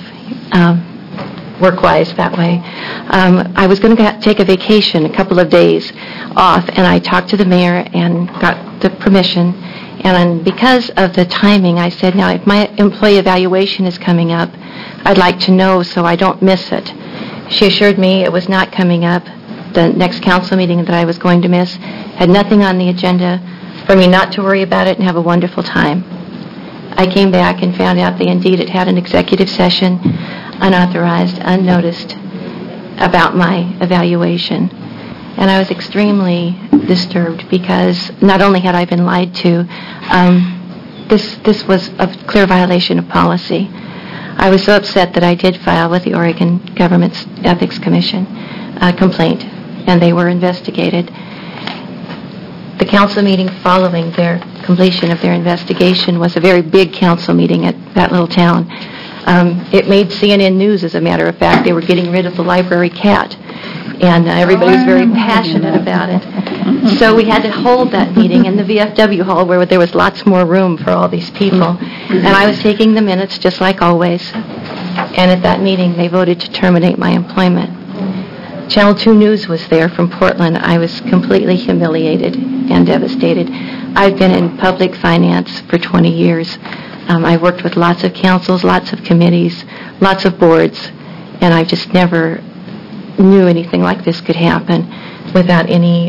work-wise that way. I was going to take a vacation, a couple of days off, and I talked to the mayor and got the permission. And because of the timing, I said, now, if my employee evaluation is coming up, I'd like to know so I don't miss it. She assured me it was not coming up. The next council meeting that I was going to miss had nothing on the agenda for me not to worry about it and have a wonderful time. I came back and found out they indeed had had an executive session, unauthorized, unnoticed, about my evaluation. And I was extremely disturbed because not only had I been lied to, this was a clear violation of policy. I was so upset that I did file with the Oregon Government's Ethics Commission a complaint, and they were investigated. The council meeting following their completion of their investigation was a very big council meeting at that little town. It made CNN News, as a matter of fact. They were getting rid of the library cat, and everybody was very passionate about it. So we had to hold that meeting in the VFW hall where there was lots more room for all these people. And I was taking the minutes just like always. And at that meeting, they voted to terminate my employment. Channel 2 News was there from Portland. I was completely humiliated and devastated. I've been in public finance for 20 years. I worked with lots of councils, lots of committees, lots of boards, and I just never knew anything like this could happen without any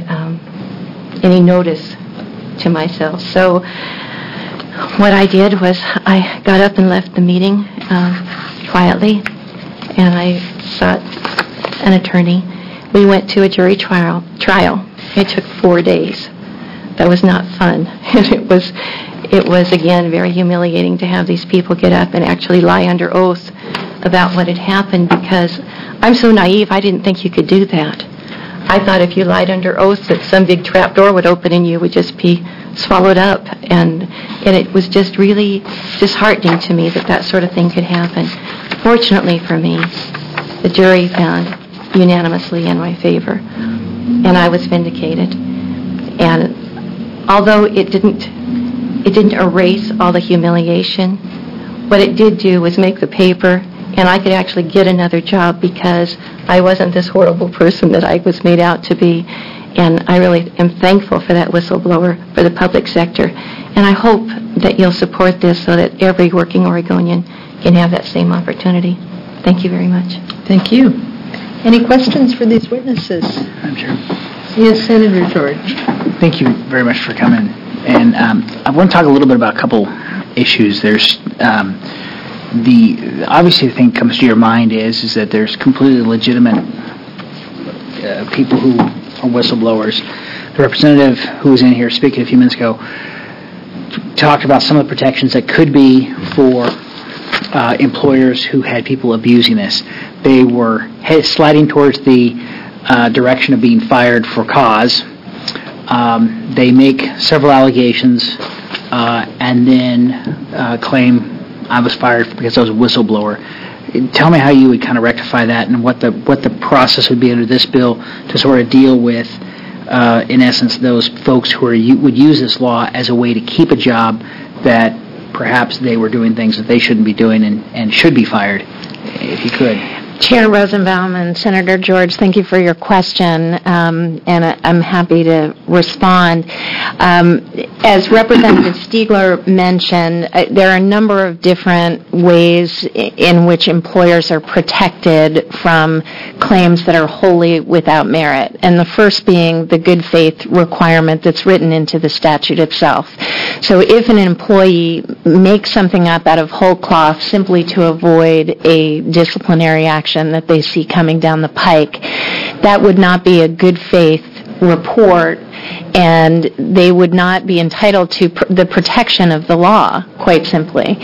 notice to myself. So what I did was I got up and left the meeting quietly, and I sought an attorney. We went to a jury trial. It took 4 days. That was not fun. It was again very humiliating to have these people get up and actually lie under oath about what had happened, because I'm so naive, I didn't think you could do that. I thought if you lied under oath that some big trap door would open and you would just be swallowed up, and it was just really disheartening to me that that sort of thing could happen. Fortunately for me, the jury found unanimously in my favor, and I was vindicated. And although it didn't erase all the humiliation, what it did do was make the paper, and I could actually get another job because I wasn't this horrible person that I was made out to be. And I really am thankful for that whistleblower for the public sector. And I hope that you'll support this so that every working Oregonian can have that same opportunity. Thank you very much. Thank you. Any questions for these witnesses? Madam Chair. Yes, Senator George. Thank you very much for coming. And I want to talk a little bit about a couple issues. There's obviously the thing that comes to your mind is that there's completely legitimate people who are whistleblowers. The representative who was in here speaking a few minutes ago talked about some of the protections that could be for employers who had people abusing this. They were sliding towards the direction of being fired for cause. They make several allegations and then claim I was fired because I was a whistleblower. Tell me how you would kind of rectify that, and what the process would be under this bill to sort of deal with, in essence, those folks who would use this law as a way to keep a job that perhaps they were doing things that they shouldn't be doing and should be fired, if you could. Chair Rosenbaum and Senator George, thank you for your question, and I'm happy to respond. As Representative Stiegler mentioned, there are a number of different ways in which employers are protected from claims that are wholly without merit, and the first being the good faith requirement that's written into the statute itself. So if an employee makes something up out of whole cloth simply to avoid a disciplinary action that they see coming down the pike, that would not be a good faith report, and they would not be entitled to the protection of the law, quite simply.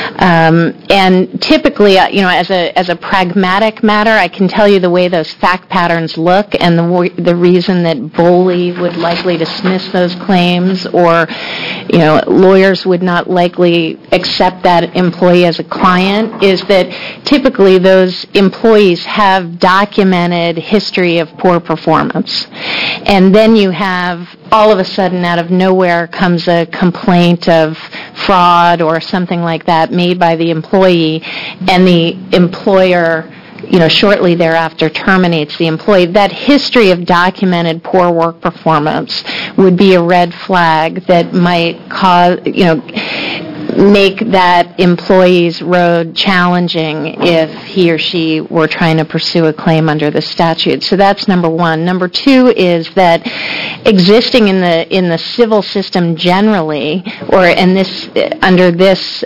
And typically, as a pragmatic matter, I can tell you the way those fact patterns look, and the reason that BOLI would likely dismiss those claims, or lawyers would not likely accept that employee as a client, is that typically those employees have documented history of poor performance, and then you have have, all of a sudden, out of nowhere comes a complaint of fraud or something like that made by the employee, and the employer, shortly thereafter terminates the employee, that history of documented poor work performance would be a red flag that might cause, make that employee's road challenging if he or she were trying to pursue a claim under the statute. So that's number one. Number two is that existing in the civil system generally, or under this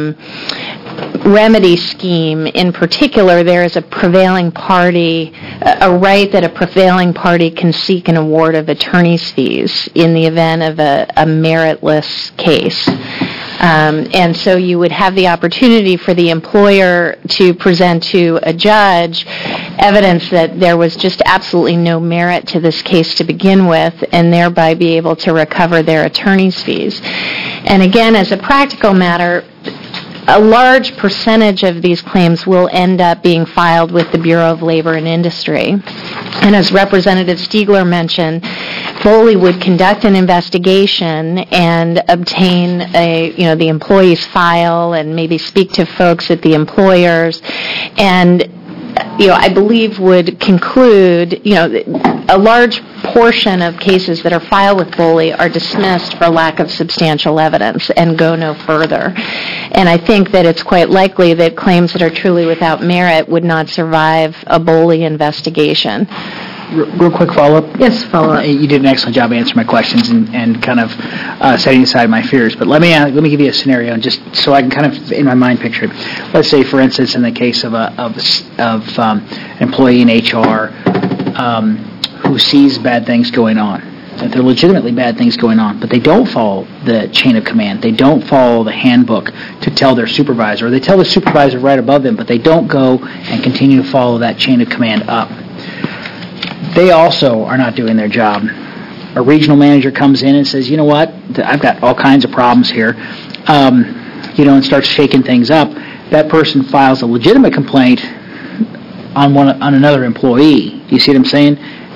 remedy scheme in particular, there is a prevailing party, a right that a prevailing party can seek an award of attorney's fees in the event of a meritless case. And so you would have the opportunity for the employer to present to a judge evidence that there was just absolutely no merit to this case to begin with, and thereby be able to recover their attorney's fees. And again, as a practical matter, a large percentage of these claims will end up being filed with the Bureau of Labor and Industry. And as Representative Stiegler mentioned, Foley would conduct an investigation and obtain the employee's file and maybe speak to folks at the employers, and I believe would conclude, a large portion of cases that are filed with Foley are dismissed for lack of substantial evidence and go no further. And I think that it's quite likely that claims that are truly without merit would not survive a Foley investigation. Real quick follow-up? Yes, follow-up. You did an excellent job answering my questions and kind of setting aside my fears. But let me give you a scenario, and just so I can kind of, in my mind, picture it. Let's say, for instance, in the case of an employee in HR who sees bad things going on. If they're legitimately bad things going on, but they don't follow the chain of command. They don't follow the handbook to tell their supervisor, or they tell the supervisor right above them, but they don't go and continue to follow that chain of command up. They also are not doing their job. A regional manager comes in and says, you know what, I've got all kinds of problems here, and starts shaking things up. That person files a legitimate complaint on another employee. You see what I'm saying?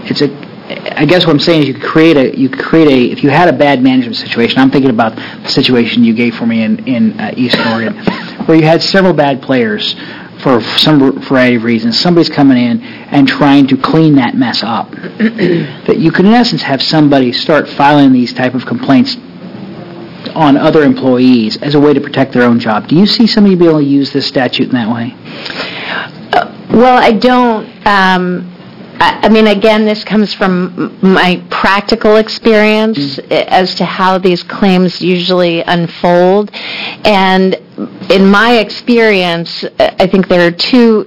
I guess what I'm saying is you could create a if you had a bad management situation. I'm thinking about the situation you gave for me in Eastern Oregon, where you had several bad players for some variety of reasons. Somebody's coming in and trying to clean that mess up. That you could, in essence, have somebody start filing these type of complaints on other employees as a way to protect their own job. Do you see somebody be able to use this statute in that way? Well, I don't. Again, this comes from my practical experience as to how these claims usually unfold. And in my experience, I think there are two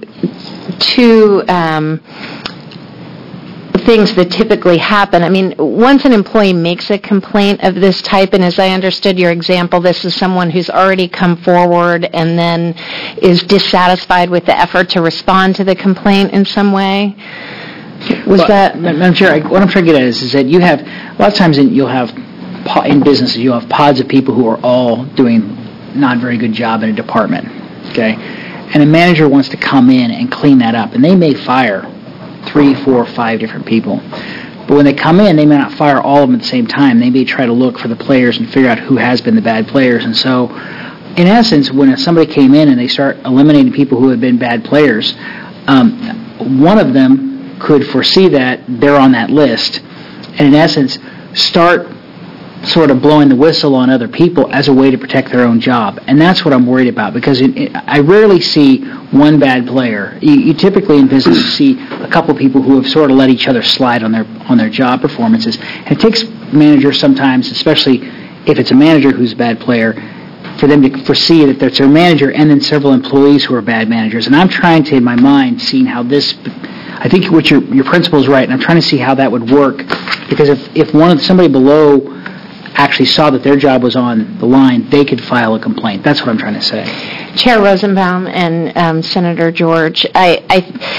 things that typically happen. Once an employee makes a complaint of this type, and as I understood your example, this is someone who's already come forward and then is dissatisfied with the effort to respond to the complaint in some way. Madam Chair, what I'm trying to get at is that you have, a lot of times you'll have, in businesses, you'll have pods of people who are all doing not a very good job in a department, okay? And a manager wants to come in and clean that up, and they may fire 3, 4, 5 different people. But when they come in, they may not fire all of them at the same time. They may try to look for the players and figure out who has been the bad players. And so, in essence, when somebody came in and they start eliminating people who have been bad players, one of them could foresee that they're on that list, and in essence start sort of blowing the whistle on other people as a way to protect their own job. And that's what I'm worried about, because I rarely see one bad player. You typically in business see a couple people who have sort of let each other slide on their job performances. And it takes managers sometimes, especially if it's a manager who's a bad player, for them to foresee that there's their manager and then several employees who are bad managers. And I'm trying to, in my mind, seeing how this, I think what your principle is right, and I'm trying to see how that would work, because if somebody below actually saw that their job was on the line, they could file a complaint. That's what I'm trying to say. Chair Rosenbaum and Senator George,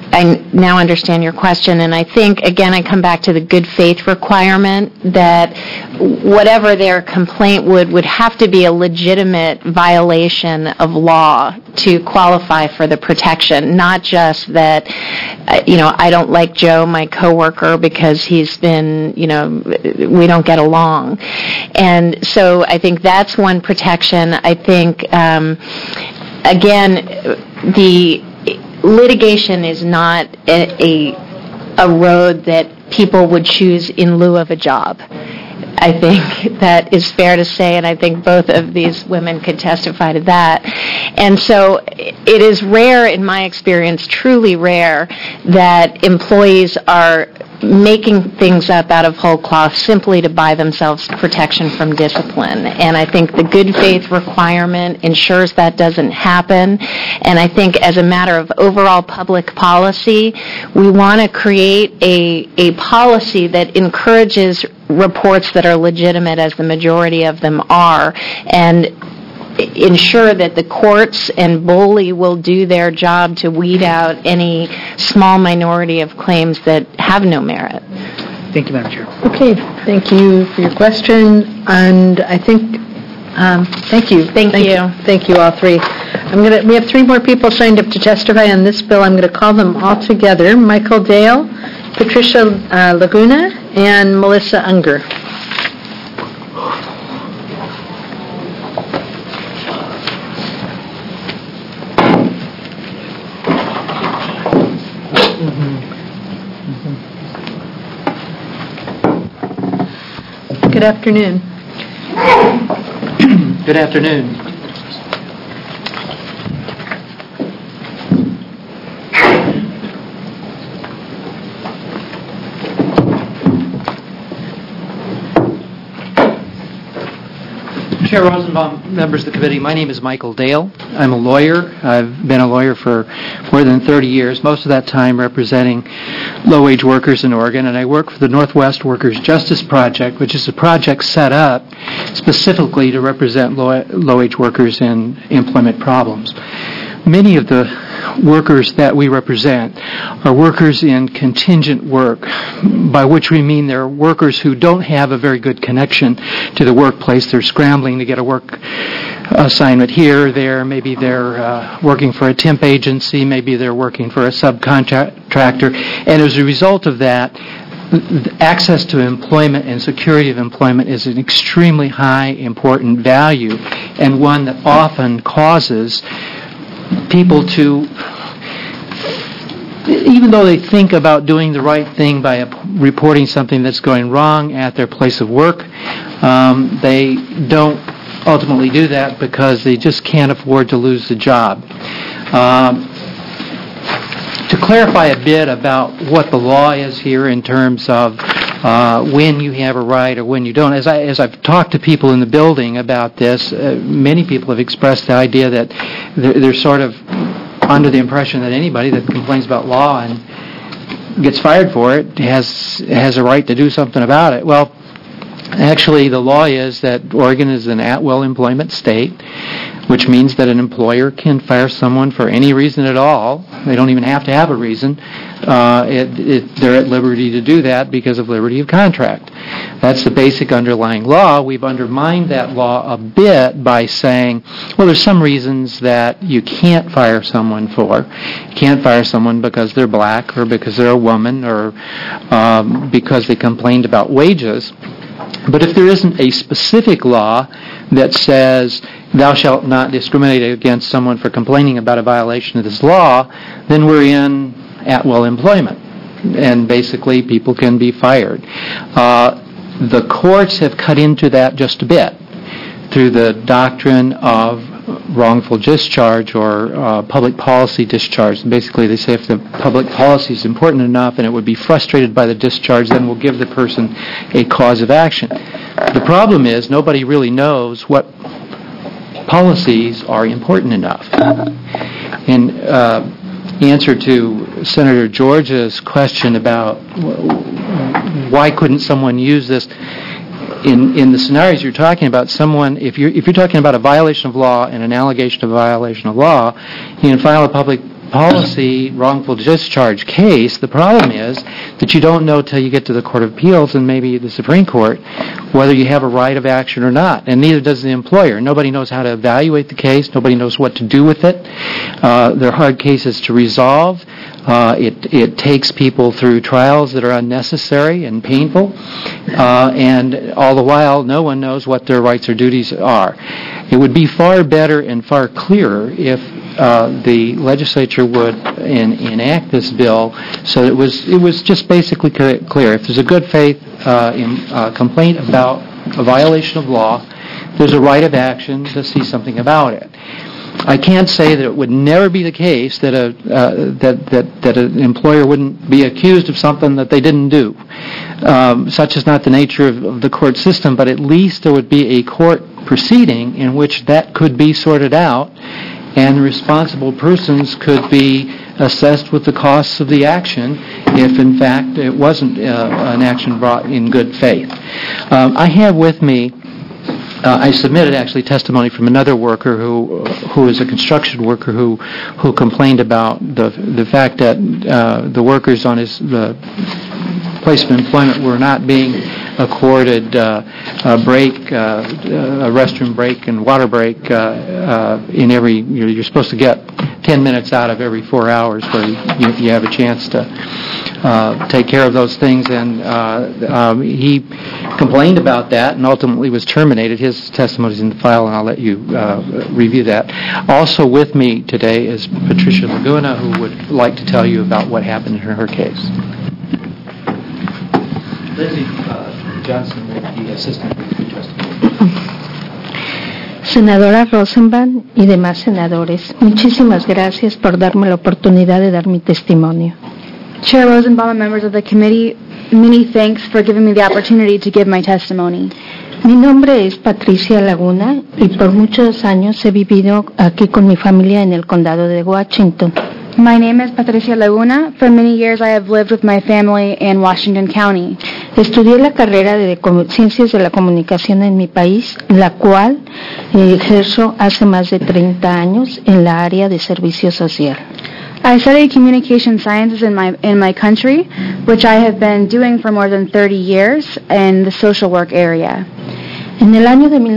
I now understand your question, and I think, again, I come back to the good faith requirement that whatever their complaint would have to be a legitimate violation of law to qualify for the protection, not just that, I don't like Joe, my coworker, because he's been, we don't get along. And so I think that's one protection. I think, again, the litigation is not a road that people would choose in lieu of a job. I think that is fair to say, and I think both of these women could testify to that. And so it is rare, in my experience, truly rare, that employees are making things up out of whole cloth simply to buy themselves protection from discipline. And I think the good faith requirement ensures that doesn't happen. And I think as a matter of overall public policy, we want to create a policy that encourages reports that are legitimate, as the majority of them are, and ensure that the courts and BOLI will do their job to weed out any small minority of claims that have no merit. Thank you, Madam Chair. Okay, thank you for your question, and I think, thank you. Thank you, all three. We have three more people signed up to testify on this bill. I'm going to call them all together. Michael Dale, Patricia Laguna, and Melissa Unger. Good afternoon. Good afternoon. Chair Rosenbaum, members of the committee, my name is Michael Dale. I'm a lawyer. I've been a lawyer for more than 30 years, most of that time representing low-wage workers in Oregon, and I work for the Northwest Workers Justice Project, which is a project set up specifically to represent low-wage workers in employment problems. Many of the workers that we represent are workers in contingent work, by which we mean they're workers who don't have a very good connection to the workplace. They're scrambling to get a work assignment here or there. Maybe they're working for a temp agency. Maybe they're working for a subcontractor. And as a result of that, access to employment and security of employment is an extremely high, important value, and one that often causes people to, even though they think about doing the right thing by reporting something that's going wrong at their place of work, they don't ultimately do that because they just can't afford to lose the job. To clarify a bit about what the law is here in terms of when you have a right or when you don't, as I've talked to people in the building about this, many people have expressed the idea that they're sort of under the impression that anybody that complains about law and gets fired for it has a right to do something about it. Well, actually, the law is that Oregon is an at-will employment state, which means that an employer can fire someone for any reason at all. They don't even have to have a reason. They're at liberty to do that because of liberty of contract. That's the basic underlying law. We've undermined that law a bit by saying, well, there's some reasons that you can't fire someone for. You can't fire someone because they're black or because they're a woman or because they complained about wages. But if there isn't a specific law that says thou shalt not discriminate against someone for complaining about a violation of this law, then we're in at-will employment, and basically people can be fired. The courts have cut into that just a bit through the doctrine of wrongful discharge or public policy discharge. Basically, they say if the public policy is important enough and it would be frustrated by the discharge, then we'll give the person a cause of action. The problem is nobody really knows what policies are important enough. In answer to Senator George's question about why couldn't someone use this, in the scenarios you're talking about, someone, if you're talking about a violation of law and an allegation of a violation of law, you can file a public policy wrongful discharge case, the problem is that you don't know till you get to the Court of Appeals and maybe the Supreme Court whether you have a right of action or not, and neither does the employer. Nobody knows how to evaluate the case. Nobody knows what to do with it. They're hard cases to resolve. It takes people through trials that are unnecessary and painful, and all the while, no one knows what their rights or duties are. It would be far better and far clearer if the legislature would enact this bill so it was just basically clear. If there's a good faith complaint about a violation of law, there's a right of action to see something about it. I can't say that it would never be the case that that an employer wouldn't be accused of something that they didn't do. Such is not the nature of the court system, but at least there would be a court proceeding in which that could be sorted out, and responsible persons could be assessed with the costs of the action if, in fact, it wasn't an action brought in good faith. I have with me, I submitted actually testimony from another worker who is a construction worker who complained about the fact that the workers on his place of employment were not being accorded a break, a restroom break and water break in every. You're supposed to get 10 minutes out of every 4 hours where you have a chance to take care of those things, and he complained about that and ultimately was terminated. His testimony is in the file, and I'll let you review that. Also with me today is Patricia Laguna, who would like to tell you about what happened in her case. Lindsay Johnson will be assistant Senadora Rosenbaum y demás senadores, muchísimas gracias por darme la oportunidad de dar mi testimonio. Chair Rosenbaum and members of the committee, many thanks for giving me the opportunity to give my testimony. Mi nombre es Patricia Laguna y por muchos años he vivido aquí con mi familia en el condado de Washington. My name is Patricia Laguna. For many years I have lived with my family in Washington County. Estudié la carrera de Ciencias de la Comunicación en mi país, la cual ejerzo hace más de 30 años en la área de servicio social. I studied communication sciences in my country, which I have been doing for more than 30 years in the social work area. En el año de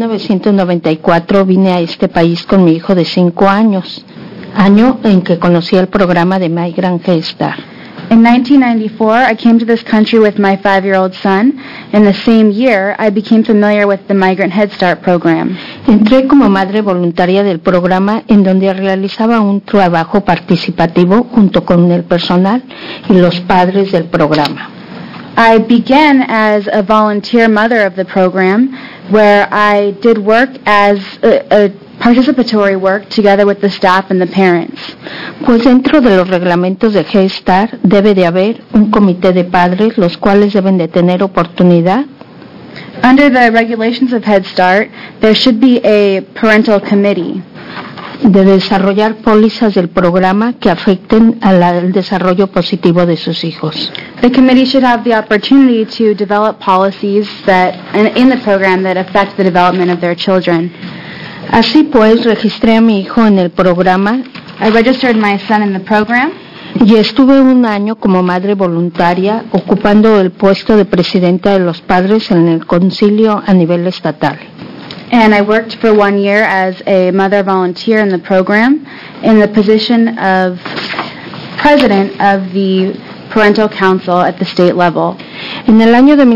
1994 vine a este país con mi hijo de 5 años, año en que conocí el programa de Migrant Head Start. In 1994, I came to this country with my 5-year-old son. In the same year, I became familiar with the Migrant Head Start program. Entré como madre voluntaria del programa, en donde realizaba un trabajo participativo junto con el personal y los padres del programa. I began as a volunteer mother of the program, where I did work as a participatory work together with the staff and the parents. Pues dentro de los reglamentos de Head Start debe de haber un comité de padres, los cuales deben de tener oportunidad. Under the regulations of Head Start, there should be a parental committee. De desarrollar pólizas del programa que afecten al desarrollo positivo de sus hijos. The committee should have the opportunity to develop policies that in the program that affect the development of their children. Así pues, registré a mi hijo en el programa. I registered my son in the program. Y estuve un año como madre voluntaria ocupando el puesto de presidenta de los padres en el concilio a nivel estatal. And I worked for 1 year as a mother volunteer in the program in the position of president of the parental council at the state level. En el año de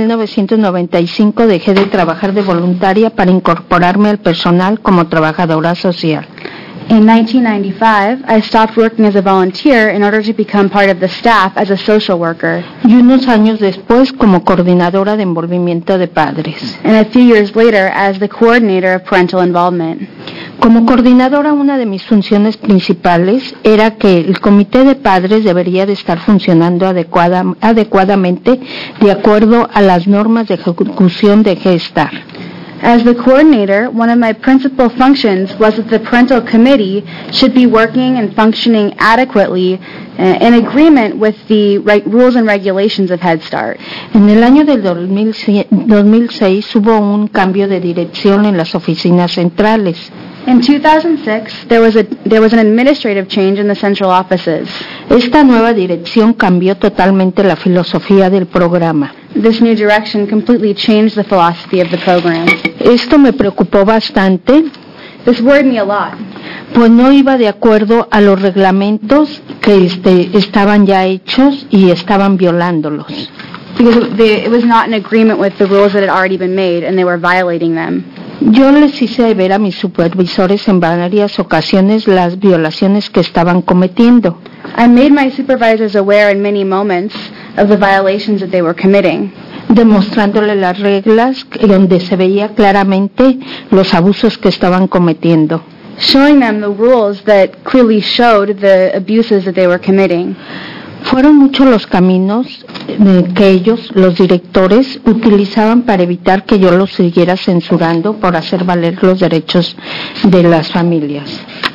1995 dejé de trabajar de voluntaria para incorporarme al personal como trabajadora social. In 1995, I stopped working as a volunteer in order to become part of the staff as a social worker. Y unos años después como coordinadora de envolvimiento de padres. And a few years later as the coordinator of parental involvement. Como coordinadora, una de mis funciones principales era que el comité de padres debería de estar funcionando adecuadamente de acuerdo a las normas de ejecución de Head Start. As the coordinator, one of my principal functions was that the parental committee should be working and functioning adequately in agreement with the rules and regulations of Head Start. En el año del 2006 hubo un cambio de dirección en las oficinas centrales. In 2006, there was an administrative change in the central offices. Esta nueva dirección cambió totalmente la filosofía del programa. This new direction completely changed the philosophy of the program. Esto me preocupó bastante. This worried me a lot. Pues no iba de acuerdo a los reglamentos que estaban ya hechos y estaban violándolos. Because it was not in agreement with the rules that had already been made, and they were violating them. Yo les hice ver a mis supervisores en varias ocasiones las violaciones que estaban cometiendo. I made my supervisors aware in many moments of the violations that they were committing. Demostrándole las reglas donde se veía claramente los abusos que estaban cometiendo. Showing them the rules that clearly showed the abuses that they were committing. Fueron muchos los caminos que ellos, los directores, utilizaban para evitar que yo los siguiera censurando por hacer valer los derechos de las familias.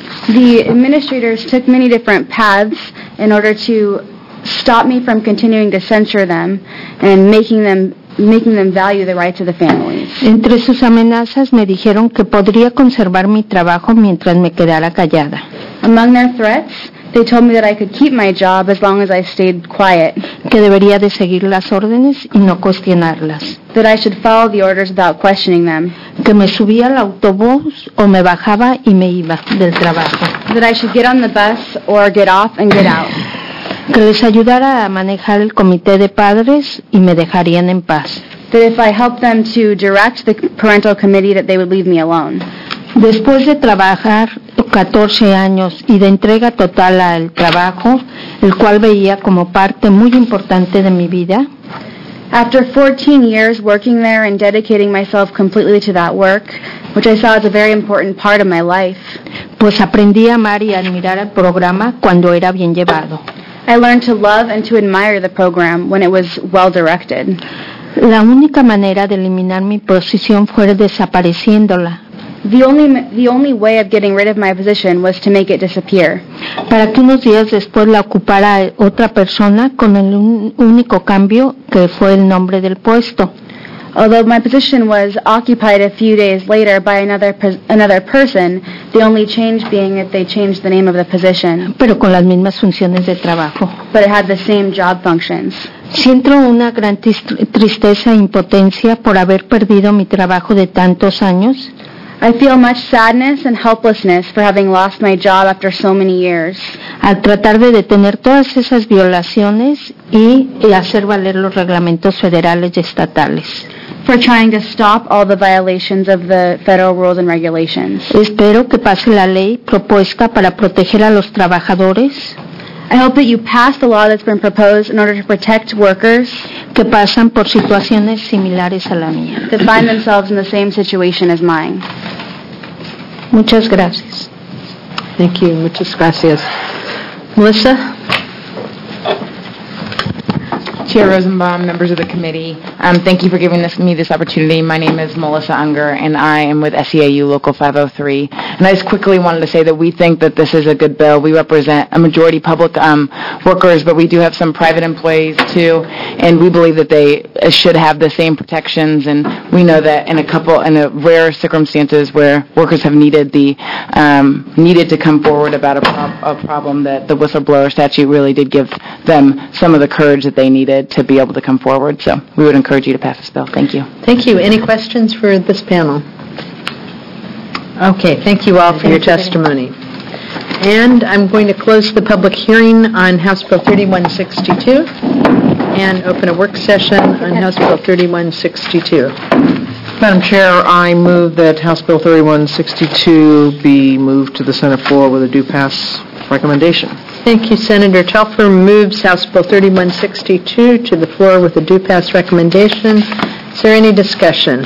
The administrators took many different paths in order to stop me from continuing to censure them and making them value the rights of the families. Entre sus amenazas me dijeron que podría conservar mi trabajo mientras me quedara callada. Among their threats, they told me that I could keep my job as long as I stayed quiet. Que debería de seguir las órdenes y no cuestionarlas. That I should follow the orders without questioning them. Que me subía al autobús o me bajaba y me iba del trabajo. That I should get on the bus or get off and get out. Que les ayudara a manejar el comité de padres y me dejarían en paz. That if I helped them to direct the parental committee, that they would leave me alone. Después de trabajar 14 años y de entrega total al trabajo, el cual veía como parte muy importante de mi vida, after 14 years working there and dedicating myself completely to that work, which I saw as a very important part of my life, pues aprendí a amar y admirar el programa cuando era bien llevado. I learned to love and to admire the program when it was well directed. La única manera de eliminar mi posición fue desapareciéndola. The only way of getting rid of my position was to make it disappear. Para que unos días después la ocupara otra persona con el único cambio que fue el nombre del puesto. Although my position was occupied a few days later by another person, the only change being that they changed the name of the position. Pero con las mismas funciones de trabajo. But it had the same job functions. Siento una gran tristeza e impotencia por haber perdido mi trabajo de tantos años. I feel much sadness and helplessness for having lost my job after so many years. Al tratar de detener todas esas violaciones y hacer valer los reglamentos federales y estatales. For trying to stop all the violations of the federal rules and regulations. Espero que pase la ley propuesta para proteger a los trabajadores. I hope that you pass the law that's been proposed in order to protect workers que pasan por situaciones similares a la mía. That find themselves in the same situation as mine. Muchas gracias. Thank you. Muchas gracias. Melissa? Chair Rosenbaum, members of the committee, thank you for giving me this opportunity. My name is Melissa Unger, and I am with SEAU Local 503. And I just quickly wanted to say that we think that this is a good bill. We represent a majority public workers, but we do have some private employees too, and we believe that they should have the same protections. And we know that in a rare circumstances where workers have needed to come forward about a problem, that the whistleblower statute really did give them some of the courage that they needed to be able to come forward. So we would encourage you to pass this bill. Thank you. Thank you. Any questions for this panel? Okay, thank you all for your testimony. And I'm going to close the public hearing on House Bill 3162 and open a work session on House Bill 3162. Madam Chair, I move that House Bill 3162 be moved to the Senate floor with a due pass recommendation. Thank you. Senator Telfer moves House Bill 3162 to the floor with a due pass recommendation. Is there any discussion?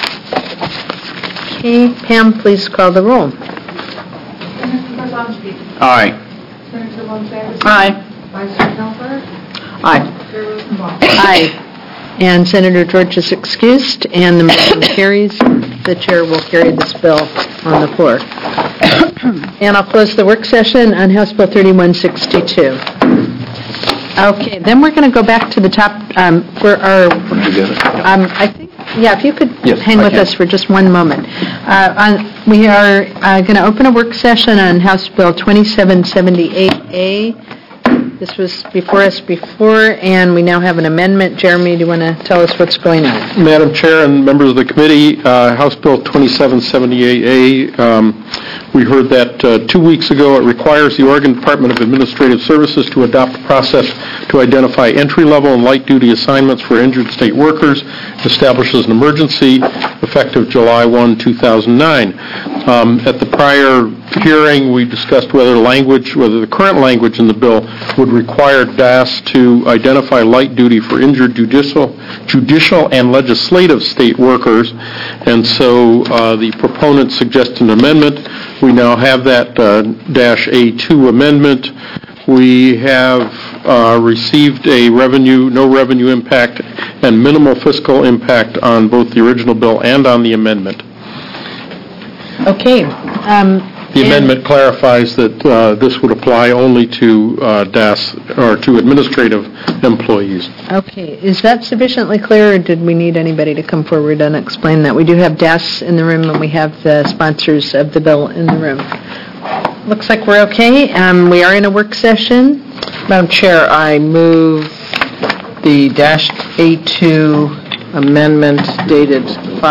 Okay, Pam, please call the roll. Senator Kozlowski. Aye. Senator Lund-Sanders. Aye. Vice Chair Telfer. Aye. Chair Rosenbaum. Aye. And Senator George is excused, and the motion carries. The chair will carry this bill on the floor. And I'll close the work session on House Bill 3162. Okay, then we're going to go back to the top for our. I think Yeah, if you could Yes, hang I with can. us for just one moment. We are going to open a work session on House Bill 2778A. This was before us before, and we now have an amendment. Jeremy, do you want to tell us what's going on? Madam Chair and members of the committee, House Bill 2778A, we heard that 2 weeks ago. It requires the Oregon Department of Administrative Services to adopt a process to identify entry-level and light-duty assignments for injured state workers, establishes an emergency effective July 1, 2009. At the prior hearing, we discussed whether the current language in the bill would require DAS to identify light duty for injured judicial and legislative state workers, and so the proponents suggest an amendment. We now have that -A2 amendment. We have received no revenue impact and minimal fiscal impact on both the original bill and on the amendment. Okay. The amendment clarifies that this would apply only to DAS or to administrative employees. Okay. Is that sufficiently clear, or did we need anybody to come forward and explain that? We do have DAS in the room, and we have the sponsors of the bill in the room. Looks like we're okay. We are in a work session. Madam Chair, I move the -A2 amendment dated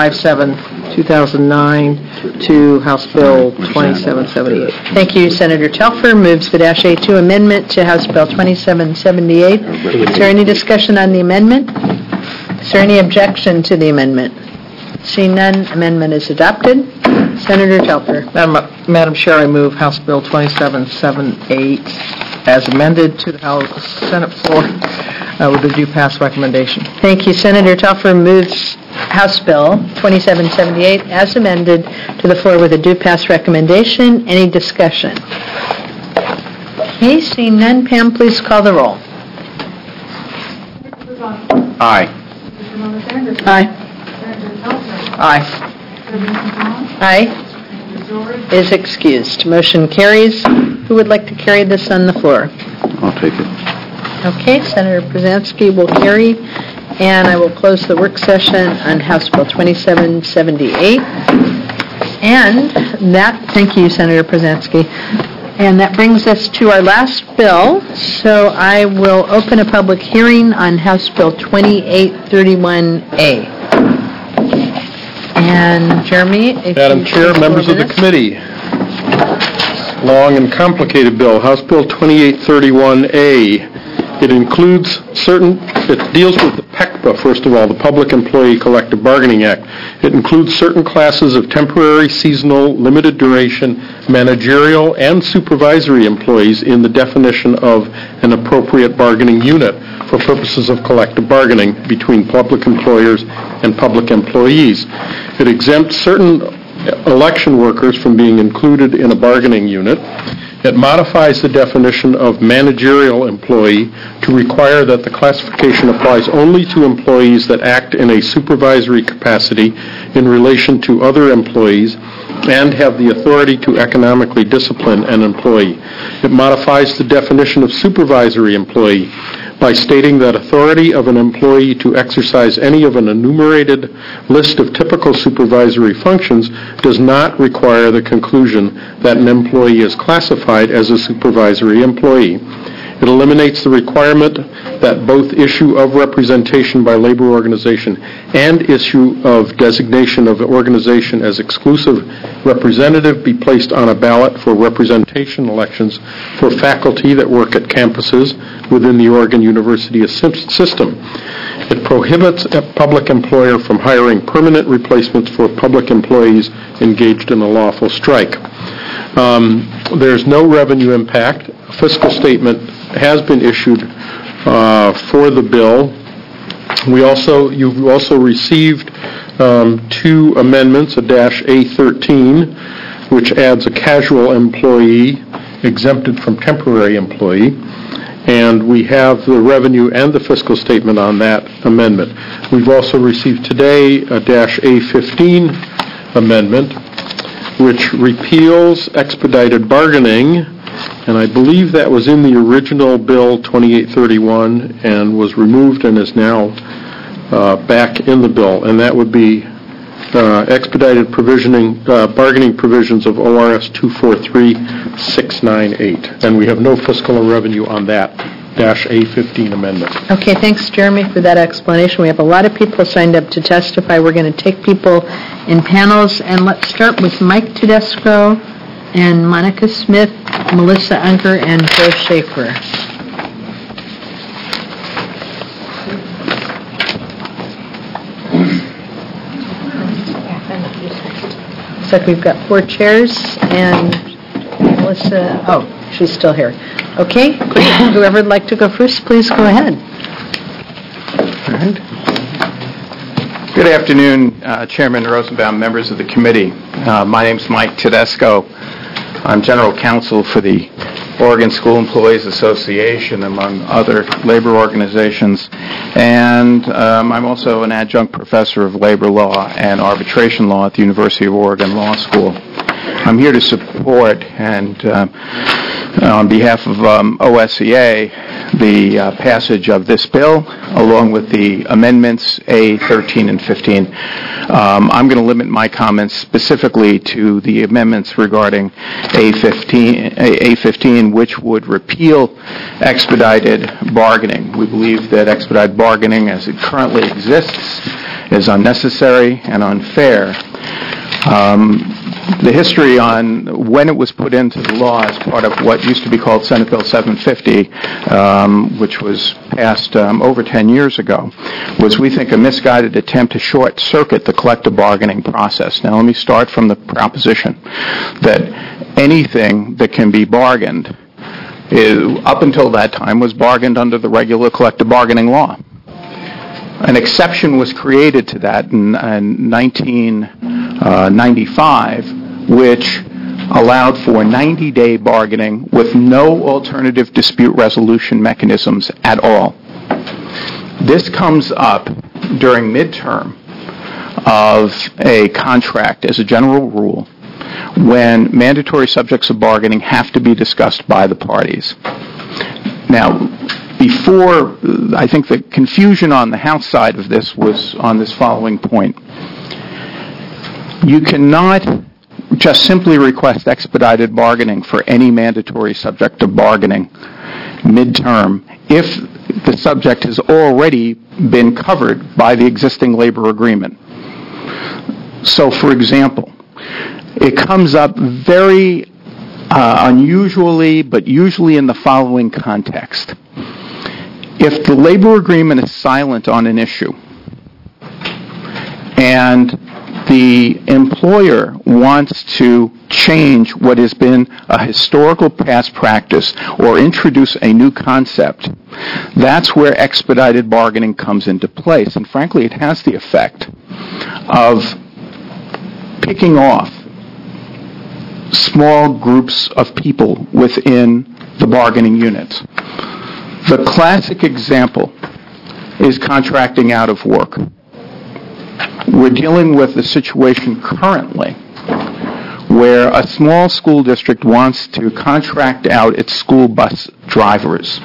5/7/2009 to House Bill 2778. Thank you. Senator Telfer moves the -A2 amendment to House Bill 2778. Is there any discussion on the amendment? Is there any objection to the amendment? Seeing none, amendment is adopted. Senator Telfer. Madam Chair, I move House Bill 2778 as amended to the Senate floor with a due pass recommendation. Thank you. Senator Telfer moves House Bill 2778 as amended to the floor with a due pass recommendation. Any discussion? Okay, seeing none, Pam, please call the roll. Aye. Aye. Aye. Aye. Is excused. Motion carries. Who would like to carry this on the floor? I'll take it. Okay, Senator Brzezinski will carry, and I will close the work session on House Bill 2778. And thank you, Senator Brzezinski. And that brings us to our last bill. So I will open a public hearing on House Bill 2831A. And Jeremy, if Madam Chair, members of the committee, long and complicated bill, House Bill 2831A. It deals with the PECBA, first of all, the Public Employee Collective Bargaining Act. It includes certain classes of temporary, seasonal, limited duration, managerial, and supervisory employees in the definition of an appropriate bargaining unit for purposes of collective bargaining between public employers and public employees. It exempts certain election workers from being included in a bargaining unit. It modifies the definition of managerial employee to require that the classification applies only to employees that act in a supervisory capacity in relation to other employees and have the authority to economically discipline an employee. It modifies the definition of supervisory employee by stating that authority of an employee to exercise any of an enumerated list of typical supervisory functions does not require the conclusion that an employee is classified as a supervisory employee. It eliminates the requirement that both issue of representation by labor organization and issue of designation of the organization as exclusive representative be placed on a ballot for representation elections for faculty that work at campuses within the Oregon University system. It prohibits a public employer from hiring permanent replacements for public employees engaged in a lawful strike. There's no revenue impact. A fiscal statement has been issued for the bill. You've also received two amendments, a -A13, which adds a casual employee exempted from temporary employee, and we have the revenue and the fiscal statement on that amendment. We've also received today a -A15 amendment, which repeals expedited bargaining, and I believe that was in the original bill 2831 and was removed and is now back in the bill, and that would be expedited bargaining provisions of ORS 243698. And we have no fiscal and revenue on that -A15 amendment. Okay, thanks, Jeremy, for that explanation. We have a lot of people signed up to testify. We're going to take people in panels, and let's start with Mike Tedesco and Monica Smith, Melissa Unker, and Joe Schaefer. Looks like we've got 4 chairs, and Melissa, she's still here. Okay, great. Whoever would like to go first, please go ahead. All right. Good afternoon, Chairman Rosenbaum, members of the committee. My name is Mike Tedesco. I'm General Counsel for the Oregon School Employees Association, among other labor organizations. And I'm also an adjunct professor of labor law and arbitration law at the University of Oregon Law School. I'm here to support and on behalf of OSEA, the passage of this bill, along with the amendments A13 and 15. I'm going to limit my comments specifically to the amendments regarding A15, which would repeal expedited bargaining. We believe that expedited bargaining, as it currently exists, is unnecessary and unfair. The history on when it was put into the law as part of what used to be called Senate Bill 750, which was passed over 10 years ago, was, we think, a misguided attempt to short-circuit the collective bargaining process. Now, let me start from the proposition that anything that can be bargained, up until that time, was bargained under the regular collective bargaining law. An exception was created to that in 1995, which allowed for 90-day bargaining with no alternative dispute resolution mechanisms at all. This comes up during midterm of a contract as a general rule when mandatory subjects of bargaining have to be discussed by the parties. Now, before, I think the confusion on the House side of this was on this following point. You cannot just simply request expedited bargaining for any mandatory subject of bargaining midterm if the subject has already been covered by the existing labor agreement. So, for example, it comes up very unusually, but usually in the following context. If the labor agreement is silent on an issue and the employer wants to change what has been a historical past practice or introduce a new concept, that's where expedited bargaining comes into place. And frankly, it has the effect of picking off small groups of people within the bargaining units. The classic example is contracting out of work. We're dealing with a situation currently where a small school district wants to contract out its school bus drivers.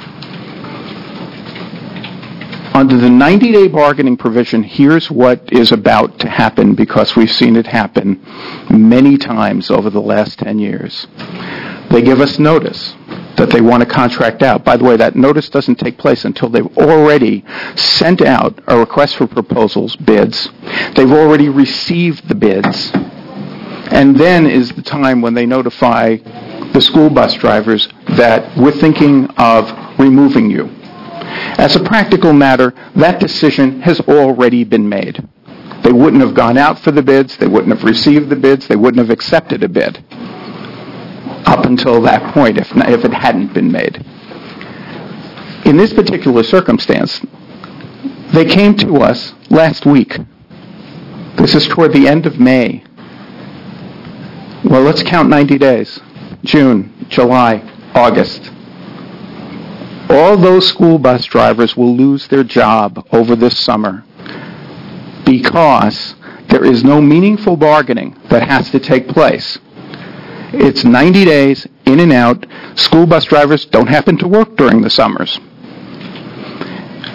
Under the 90-day bargaining provision, here's what is about to happen, because we've seen it happen many times over the last 10 years. They give us notice that they want to contract out. By the way, that notice doesn't take place until they've already sent out a request for proposals, bids. They've already received the bids. And then is the time when they notify the school bus drivers that we're thinking of removing you. As a practical matter, that decision has already been made. They wouldn't have gone out for the bids, they wouldn't have received the bids, they wouldn't have accepted a bid up until that point if it hadn't been made. In this particular circumstance, they came to us last week. This is toward the end of May. Well, let's count 90 days. June, July, August. All those school bus drivers will lose their job over this summer because there is no meaningful bargaining that has to take place. It's 90 days, in and out. School bus drivers don't happen to work during the summers.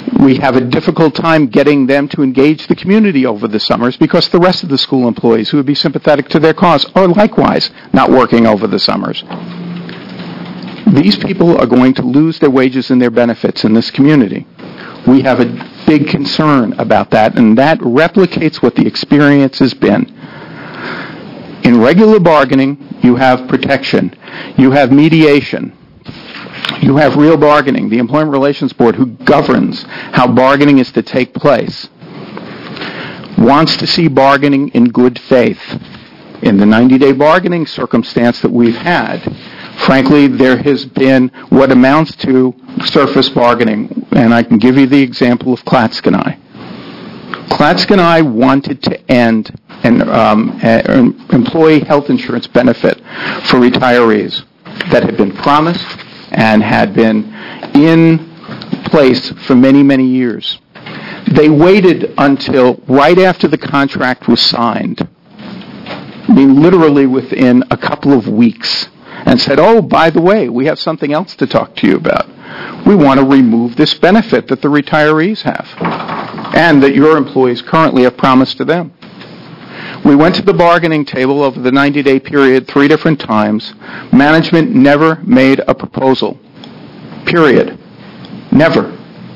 We have a difficult time getting them to engage the community over the summers because the rest of the school employees who would be sympathetic to their cause are likewise not working over the summers. These people are going to lose their wages and their benefits in this community. We have a big concern about that, and that replicates what the experience has been. In regular bargaining, you have protection. You have mediation. You have real bargaining. The Employment Relations Board, who governs how bargaining is to take place, wants to see bargaining in good faith. In the 90-day bargaining circumstance that we've had, frankly, there has been what amounts to surface bargaining, and I can give you the example of Klatske&I. Klatske&I wanted to end an employee health insurance benefit for retirees that had been promised and had been in place for many, many years. They waited until right after the contract was signed, I mean literally within a couple of weeks, and said, oh, by the way, we have something else to talk to you about. We want to remove this benefit that the retirees have and that your employees currently have promised to them. We went to the bargaining table over the 90-day period 3 different times. Management never made a proposal. Period. Never.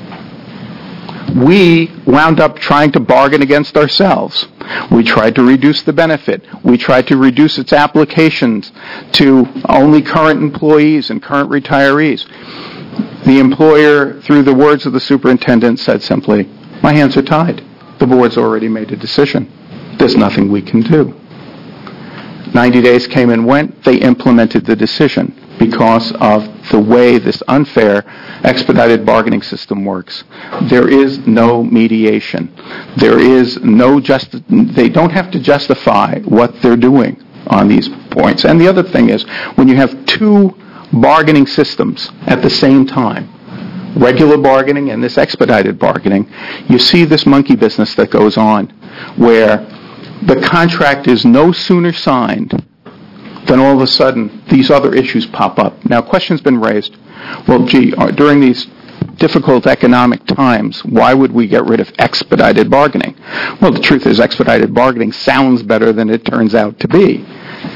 We wound up trying to bargain against ourselves. We tried to reduce the benefit. We tried to reduce its applications to only current employees and current retirees. The employer, through the words of the superintendent, said simply, my hands are tied. The board's already made a decision. There's nothing we can do. 90 days came and went. They implemented the decision because of the way this unfair expedited bargaining system works. There is no mediation. There is no they don't have to justify what they're doing on these points. And the other thing is, when you have 2 bargaining systems at the same time, regular bargaining and this expedited bargaining, you see this monkey business that goes on where the contract is no sooner signed than all of a sudden these other issues pop up. Now, a question's been raised. Well, during these difficult economic times, why would we get rid of expedited bargaining? Well, the truth is expedited bargaining sounds better than it turns out to be.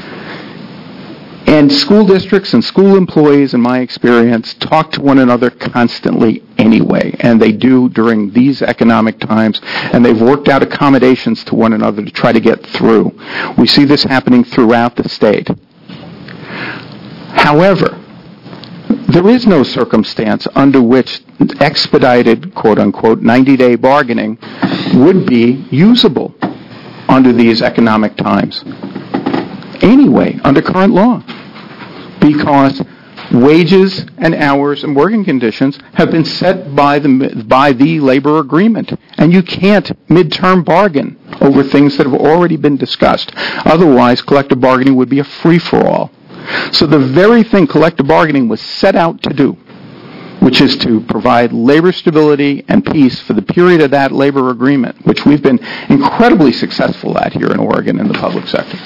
And school districts and school employees, in my experience, talk to one another constantly anyway, and they do during these economic times, and they've worked out accommodations to one another to try to get through. We see this happening throughout the state. However, there is no circumstance under which expedited, quote-unquote, 90-day bargaining would be usable under these economic times. Anyway, under current law, because wages and hours and working conditions have been set by the labor agreement, and you can't midterm bargain over things that have already been discussed. Otherwise, collective bargaining would be a free-for-all. So the very thing collective bargaining was set out to do, which is to provide labor stability and peace for the period of that labor agreement, which we've been incredibly successful at here in Oregon in the public sector.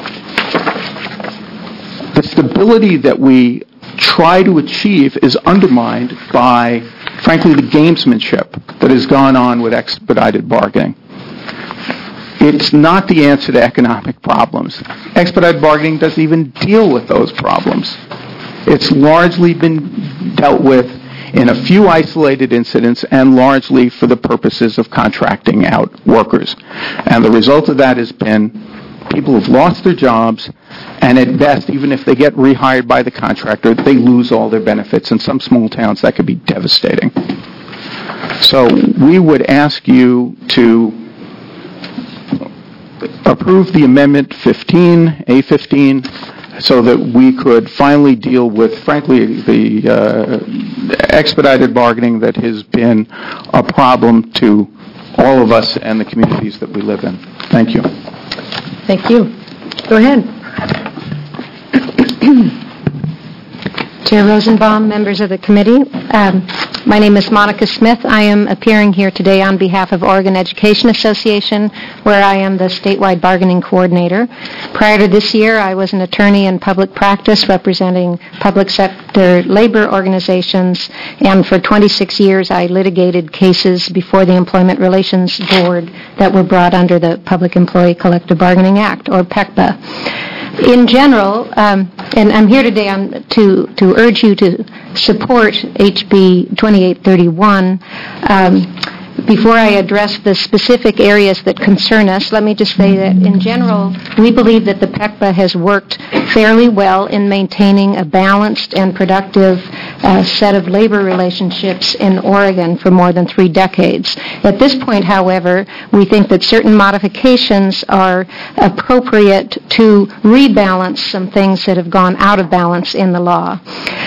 The stability that we try to achieve is undermined by, frankly, the gamesmanship that has gone on with expedited bargaining. It's not the answer to economic problems. Expedited bargaining doesn't even deal with those problems. It's largely been dealt with in a few isolated incidents and largely for the purposes of contracting out workers. And the result of that has been people have lost their jobs, and at best, even if they get rehired by the contractor, they lose all their benefits. In some small towns, that could be devastating. So we would ask you to approve the Amendment 15, A15, so that we could finally deal with, frankly, the expedited bargaining that has been a problem to all of us and the communities that we live in. Thank you. Thank you. Go ahead. Chair Rosenbaum, members of the committee, My name is Monica Smith. I am appearing here today on behalf of Oregon Education Association, where I am the statewide bargaining coordinator. Prior to this year, I was an attorney in public practice representing public sector labor organizations, and for 26 years I litigated cases before the Employment Relations Board that were brought under the Public Employee Collective Bargaining Act, or PECBA. In general, and I'm here today to urge you to support HB 2831. Before I address the specific areas that concern us, let me just say that in general, we believe that the PECBA has worked fairly well in maintaining a balanced and productive set of labor relationships in Oregon for more than 3 decades. At this point, however, we think that certain modifications are appropriate to rebalance some things that have gone out of balance in the law.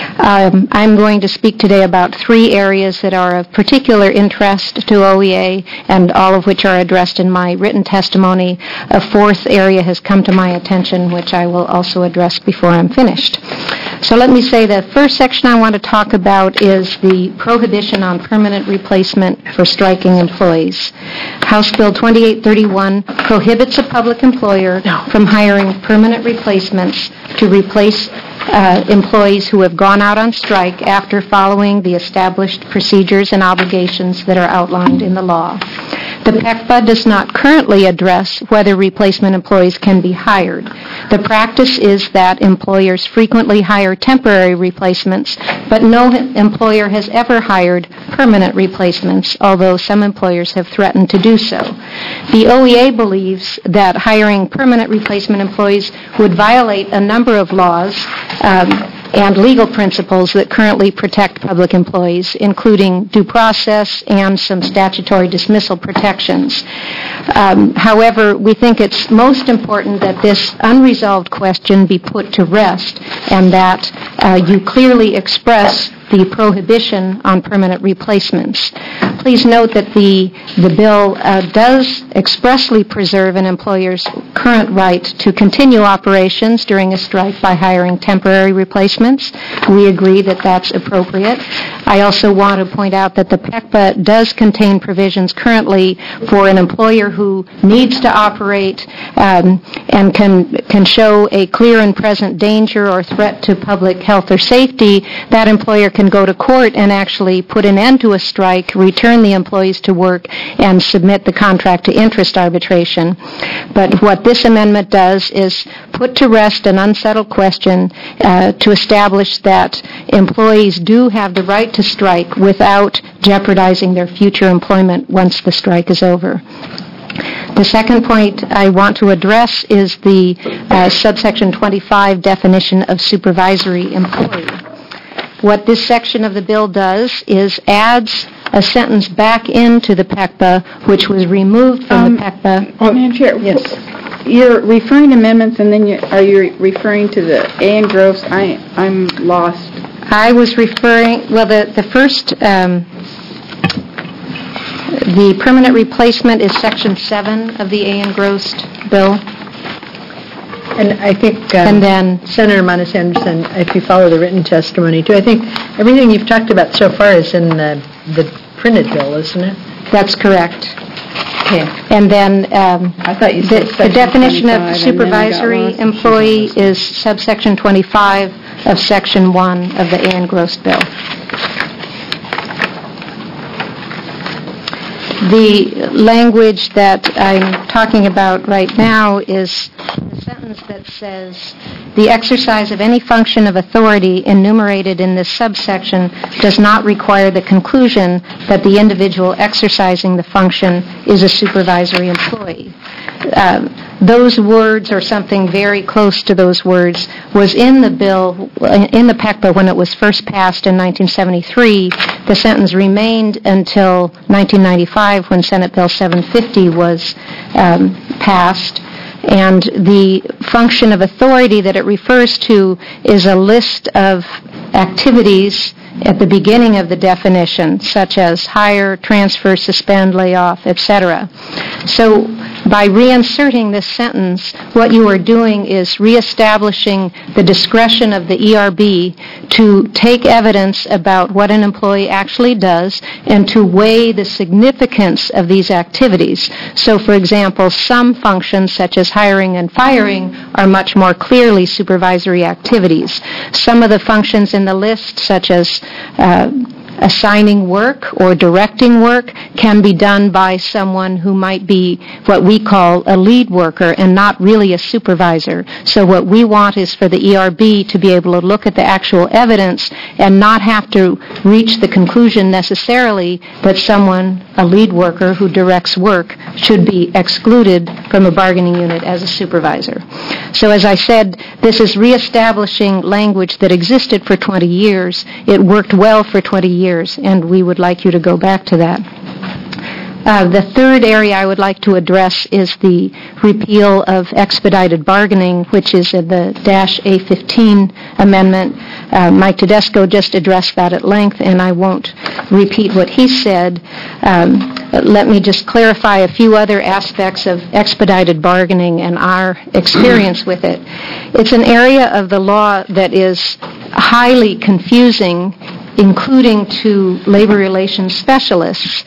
I'm going to speak today about 3 areas that are of particular interest to OEA, and all of which are addressed in my written testimony. A 4th area has come to my attention, which I will also address before I'm finished. So let me say the first section I want to talk about is the prohibition on permanent replacement for striking employees. House Bill 2831 prohibits a public employer from hiring permanent replacements to replace employees who have gone out on strike after following the established procedures and obligations that are outlined in the law. The PECBA does not currently address whether replacement employees can be hired. The practice is that employers frequently hire temporary replacements, but no employer has ever hired permanent replacements, although some employers have threatened to do so. The OEA believes that hiring permanent replacement employees would violate a number of laws and legal principles that currently protect public employees, including due process and some statutory dismissal protections. However, we think it's most important that this unresolved question be put to rest and that you clearly express the prohibition on permanent replacements. Please note that the bill does expressly preserve an employer's current right to continue operations during a strike by hiring temporary replacements. We agree that that's appropriate. I also want to point out that the PECBA does contain provisions currently for an employer who needs to operate and can show a clear and present danger or threat to public health or safety. That employer can go to court and actually put an end to a strike, return the employees to work, and submit the contract to interest arbitration. But what this amendment does is put to rest an unsettled question to establish that employees do have the right to strike without jeopardizing their future employment once the strike is over. The second point I want to address is the subsection 25 definition of supervisory employee. What this section of the bill does is adds a sentence back into the PECBA, which was removed from the PECBA. Madam Chair, yes. You're referring to amendments, and then are you referring to the A and gross? I'm lost. I was referring, well, the first, the permanent replacement is Section 7 of the A engrossed bill. And I think and then Senator Monis Anderson, if you follow the written testimony too, I think everything you've talked about so far is in the printed bill, isn't it? That's correct. Okay. And then I thought you said the definition of supervisory employee is subsection 25 of Section 1 of the A engrossed bill. The language that I'm talking about right now is the sentence that says, the exercise of any function of authority enumerated in this subsection does not require the conclusion that the individual exercising the function is a supervisory employee. Those words, or something very close to those words, was in the bill, in the PECBA when it was first passed in 1973. The sentence remained until 1995 when Senate Bill 750 was passed. And the function of authority that it refers to is a list of activities at the beginning of the definition, such as hire, transfer, suspend, lay off, etc. So by reinserting this sentence, what you are doing is reestablishing the discretion of the ERB to take evidence about what an employee actually does and to weigh the significance of these activities. So, for example, some functions such as hiring and firing are much more clearly supervisory activities. Some of the functions in the list, such as assigning work or directing work, can be done by someone who might be what we call a lead worker and not really a supervisor. So what we want is for the ERB to be able to look at the actual evidence and not have to reach the conclusion necessarily that someone, a lead worker who directs work, should be excluded from a bargaining unit as a supervisor. So as I said, this is reestablishing language that existed for 20 years. It worked well for 20 years, and we would like you to go back to that. The third area I would like to address is the repeal of expedited bargaining, which is in the -A15 amendment. Mike Tedesco just addressed that at length, and I won't repeat what he said. Let me just clarify a few other aspects of expedited bargaining and our experience with it. It's an area of the law that is highly confusing, including to labor relations specialists.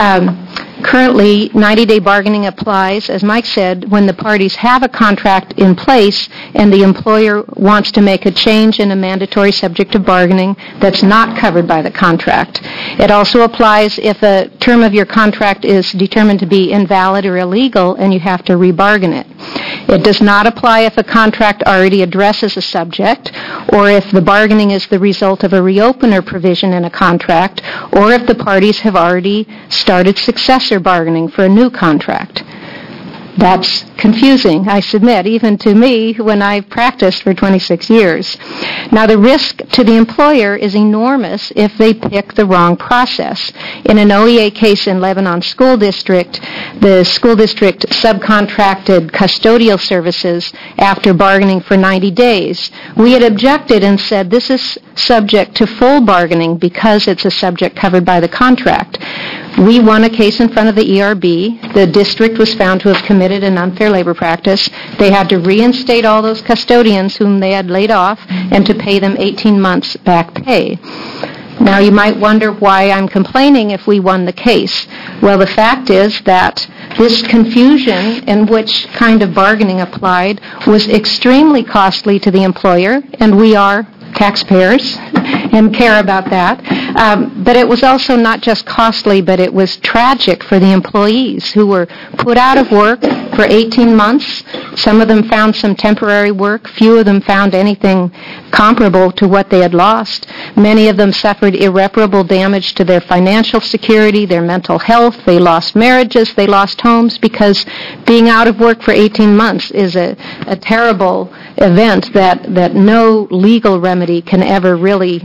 Currently, 90-day bargaining applies, as Mike said, when the parties have a contract in place and the employer wants to make a change in a mandatory subject of bargaining that's not covered by the contract. It also applies if a term of your contract is determined to be invalid or illegal and you have to rebargain it. It does not apply if a contract already addresses a subject, or if the bargaining is the result of a reopener provision in a contract, or if the parties have already started successor bargaining for a new contract. That's confusing, I submit, even to me when I've practiced for 26 years. Now, the risk to the employer is enormous if they pick the wrong process. In an OEA case in Lebanon School District, the school district subcontracted custodial services after bargaining for 90 days. We had objected and said this is subject to full bargaining because it's a subject covered by the contract. We won a case in front of the ERB. The district was found to have committed an unfair labor practice. They had to reinstate all those custodians whom they had laid off and to pay them 18 months back pay. Now, you might wonder why I'm complaining if we won the case. Well, the fact is that this confusion in which kind of bargaining applied was extremely costly to the employer, and we are taxpayers and care about that. But it was also not just costly, but it was tragic for the employees who were put out of work for 18 months. Some of them found some temporary work. Few of them found anything comparable to what they had lost. Many of them suffered irreparable damage to their financial security, their mental health. They lost marriages. They lost homes because being out of work for 18 months is a terrible event that no legal remedy can ever really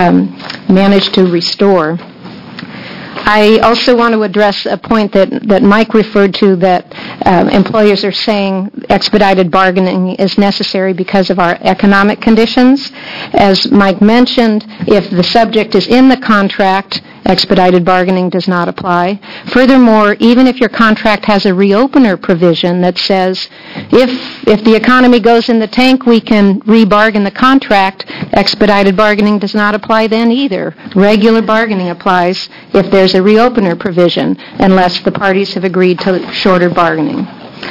manage to restore. I also want to address a point that Mike referred to, that employers are saying expedited bargaining is necessary because of our economic conditions. As Mike mentioned, if the subject is in the contract, expedited bargaining does not apply. Furthermore, even if your contract has a reopener provision that says if the economy goes in the tank, we can rebargain the contract, expedited bargaining does not apply then either. Regular bargaining applies if there's a reopener provision, unless the parties have agreed to shorter bargaining.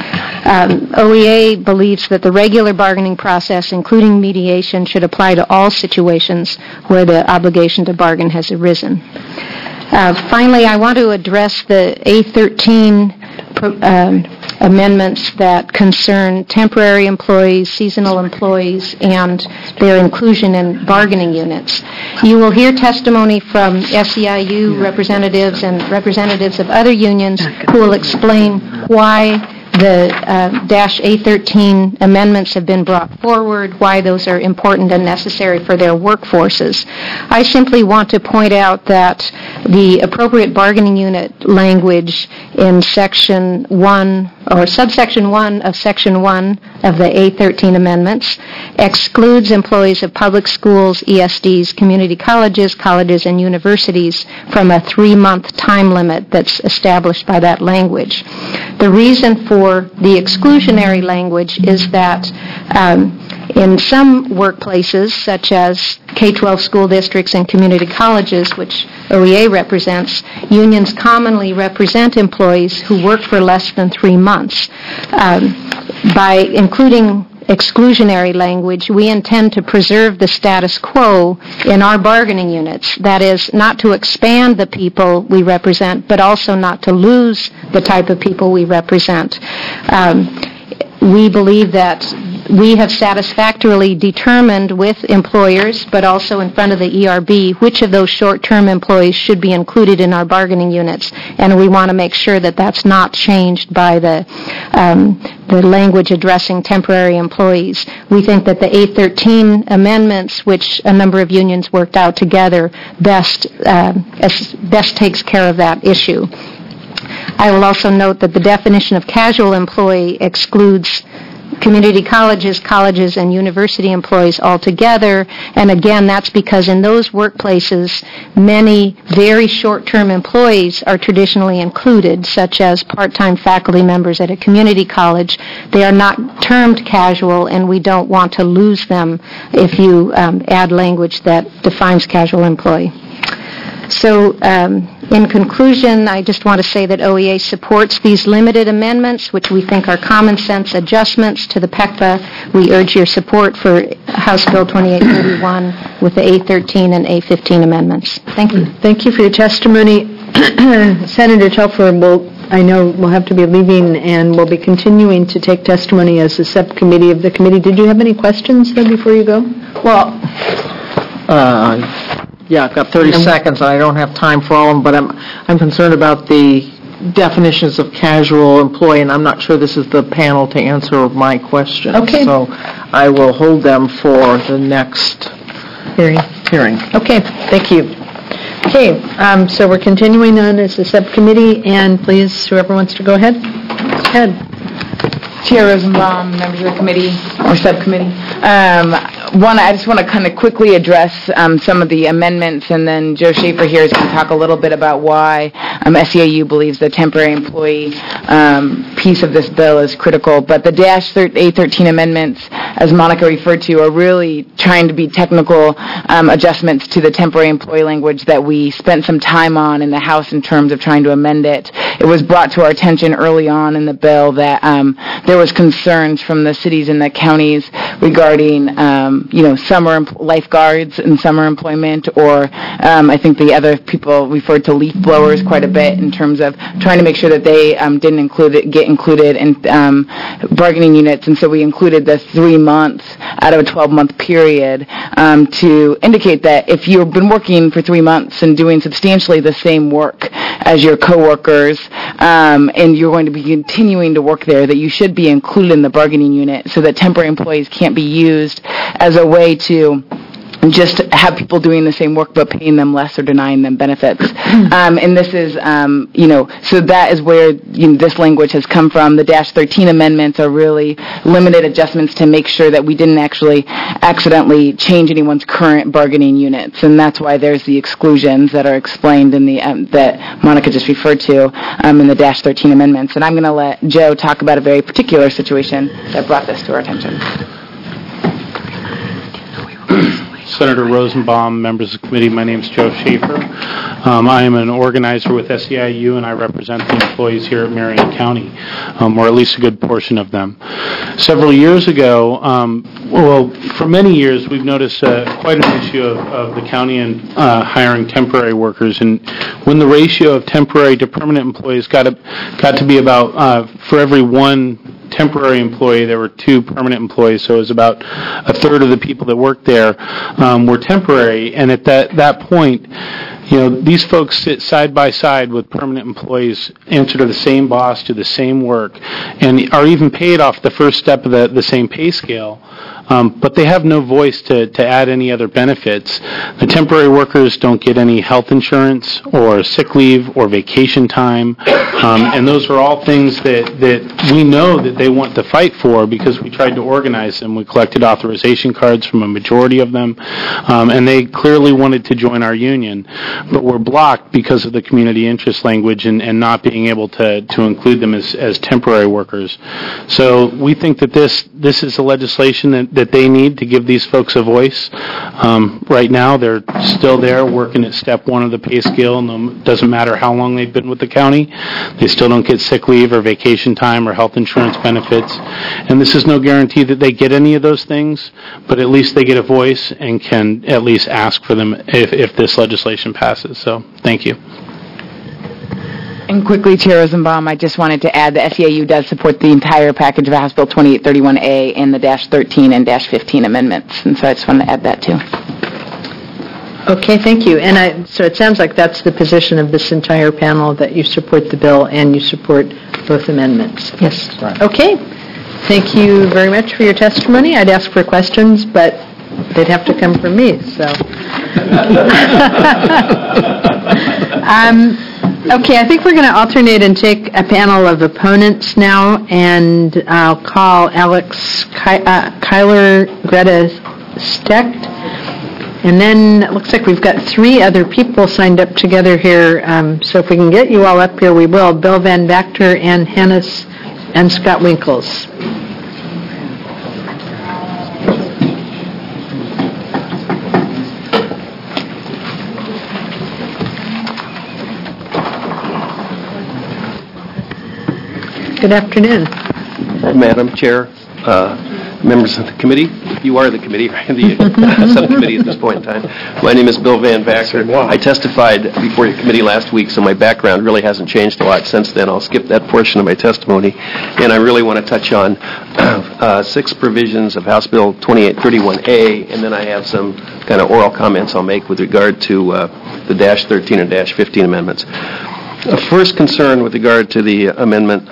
OEA believes that the regular bargaining process, including mediation, should apply to all situations where the obligation to bargain has arisen. Finally, I want to address the A13 amendments that concern temporary employees, seasonal employees, and their inclusion in bargaining units. You will hear testimony from SEIU representatives and representatives of other unions who will explain why the -A13 amendments have been brought forward, why those are important and necessary for their workforces. I simply want to point out that the appropriate bargaining unit language in Section 1 or subsection 1 of section 1 of the A13 amendments excludes employees of public schools, ESDs, community colleges, and universities from a 3-month time limit that's established by that language. The reason for the exclusionary language is that in some workplaces, such as K-12 school districts and community colleges, which OEA represents, unions commonly represent employees who work for less than 3 months. By including exclusionary language, we intend to preserve the status quo in our bargaining units. That is, not to expand the people we represent, but also not to lose the type of people we represent. We believe that we have satisfactorily determined with employers, but also in front of the ERB, which of those short-term employees should be included in our bargaining units, and we want to make sure that that's not changed by the language addressing temporary employees. We think that the A13 amendments, which a number of unions worked out together, best takes care of that issue. I will also note that the definition of casual employee excludes community colleges, and university employees altogether, and again, that's because in those workplaces, many very short-term employees are traditionally included, such as part-time faculty members at a community college. They are not termed casual, and we don't want to lose them if you add language that defines casual employee. So, in conclusion, I just want to say that OEA supports these limited amendments, which we think are common sense adjustments to the PECPA. We urge your support for House Bill 2831 with the A13 and A15 amendments. Thank you. Thank you for your testimony. Senator Telfer, I know will have to be leaving, and we'll be continuing to take testimony as a subcommittee of the committee. Did you have any questions, though, before you go? Well, yeah, I've got 30 seconds, and I don't have time for all of them, but I'm concerned about the definitions of casual employee, and I'm not sure this is the panel to answer my questions. Okay. So I will hold them for the next hearing. Okay, thank you. Okay, so we're continuing on as a subcommittee, and please, whoever wants to go ahead. Go ahead. Chair Rosenbaum, members of the committee or subcommittee. I just want to kind of quickly address some of the amendments, and then Joe Schaefer here is going to talk a little bit about why SEIU believes the temporary employee piece of this bill is critical. But the A13 amendments, as Monica referred to, are really trying to be technical adjustments to the temporary employee language that we spent some time on in the House in terms of trying to amend it. It was brought to our attention early on in the bill that there was concerns from the cities and the counties regarding, summer lifeguards and summer employment, or I think the other people referred to leaf blowers quite a bit in terms of trying to make sure that they didn't get included in bargaining units, and so we included the 3 months out of a 12-month period to indicate that if you've been working for 3 months and doing substantially the same work as your coworkers, and you're going to be continuing to work there, that you should be included in the bargaining unit so that temporary employees can't be used as a way to just have people doing the same work but paying them less or denying them benefits. And this is, so that is where this language has come from. The -13 amendments are really limited adjustments to make sure that we didn't actually accidentally change anyone's current bargaining units, and that's why there's the exclusions that are explained in the that Monica just referred to in the -13 amendments. And I'm going to let Joe talk about a very particular situation that brought this to our attention. Senator Rosenbaum, members of the committee, my name is Joe Schaefer. I am an organizer with SEIU, and I represent the employees here at Marion County, or at least a good portion of them. Several years ago, for many years, we've noticed quite an issue of the county in hiring temporary workers, and when the ratio of temporary to permanent employees got to be about, for every one temporary employee, there were 2 permanent employees, so it was about a third of the people that worked there were temporary. And at that point, these folks sit side by side with permanent employees, answer to the same boss, do the same work, and are even paid off the first step of the same pay scale. but they have no voice to add any other benefits. The temporary workers don't get any health insurance or sick leave or vacation time, and those are all things that we know that they want to fight for because we tried to organize them. We collected authorization cards from a majority of them, and they clearly wanted to join our union, but were blocked because of the community interest language and not being able to include them as temporary workers. So we think that this is a legislation that they need to give these folks a voice. Right now, they're still there working at step one of the pay scale, and it doesn't matter how long they've been with the county. They still don't get sick leave or vacation time or health insurance benefits. And this is no guarantee that they get any of those things, but at least they get a voice and can at least ask for them if this legislation passes. So, thank you. And quickly, Chair Rosenbaum, I just wanted to add that SEIU does support the entire package of House Bill 2831A and the -13 and -15 amendments, and so I just wanted to add that too. Okay, thank you. And so it sounds like that's the position of this entire panel, that you support the bill and you support both amendments. Yes. Right. Okay. Thank you very much for your testimony. I'd ask for questions, but they'd have to come from me, so. Okay, I think we're going to alternate and take a panel of opponents now, and I'll call Alex Kyler, Greta Stecht, and then it looks like we've got 3 other people signed up together here, so if we can get you all up here, we will. Bill Van Vactor, Ann Hannes, and Scott Winkles. Good afternoon. Madam Chair, members of the committee. You are the committee, right? The subcommittee at this point in time. My name is Bill Van Vactor. I testified before your committee last week, so my background really hasn't changed a lot since then. I'll skip that portion of my testimony. And I really want to touch on 6 provisions of House Bill 2831A, and then I have some kind of oral comments I'll make with regard to the -13 and -15 amendments. First concern with regard to the amendment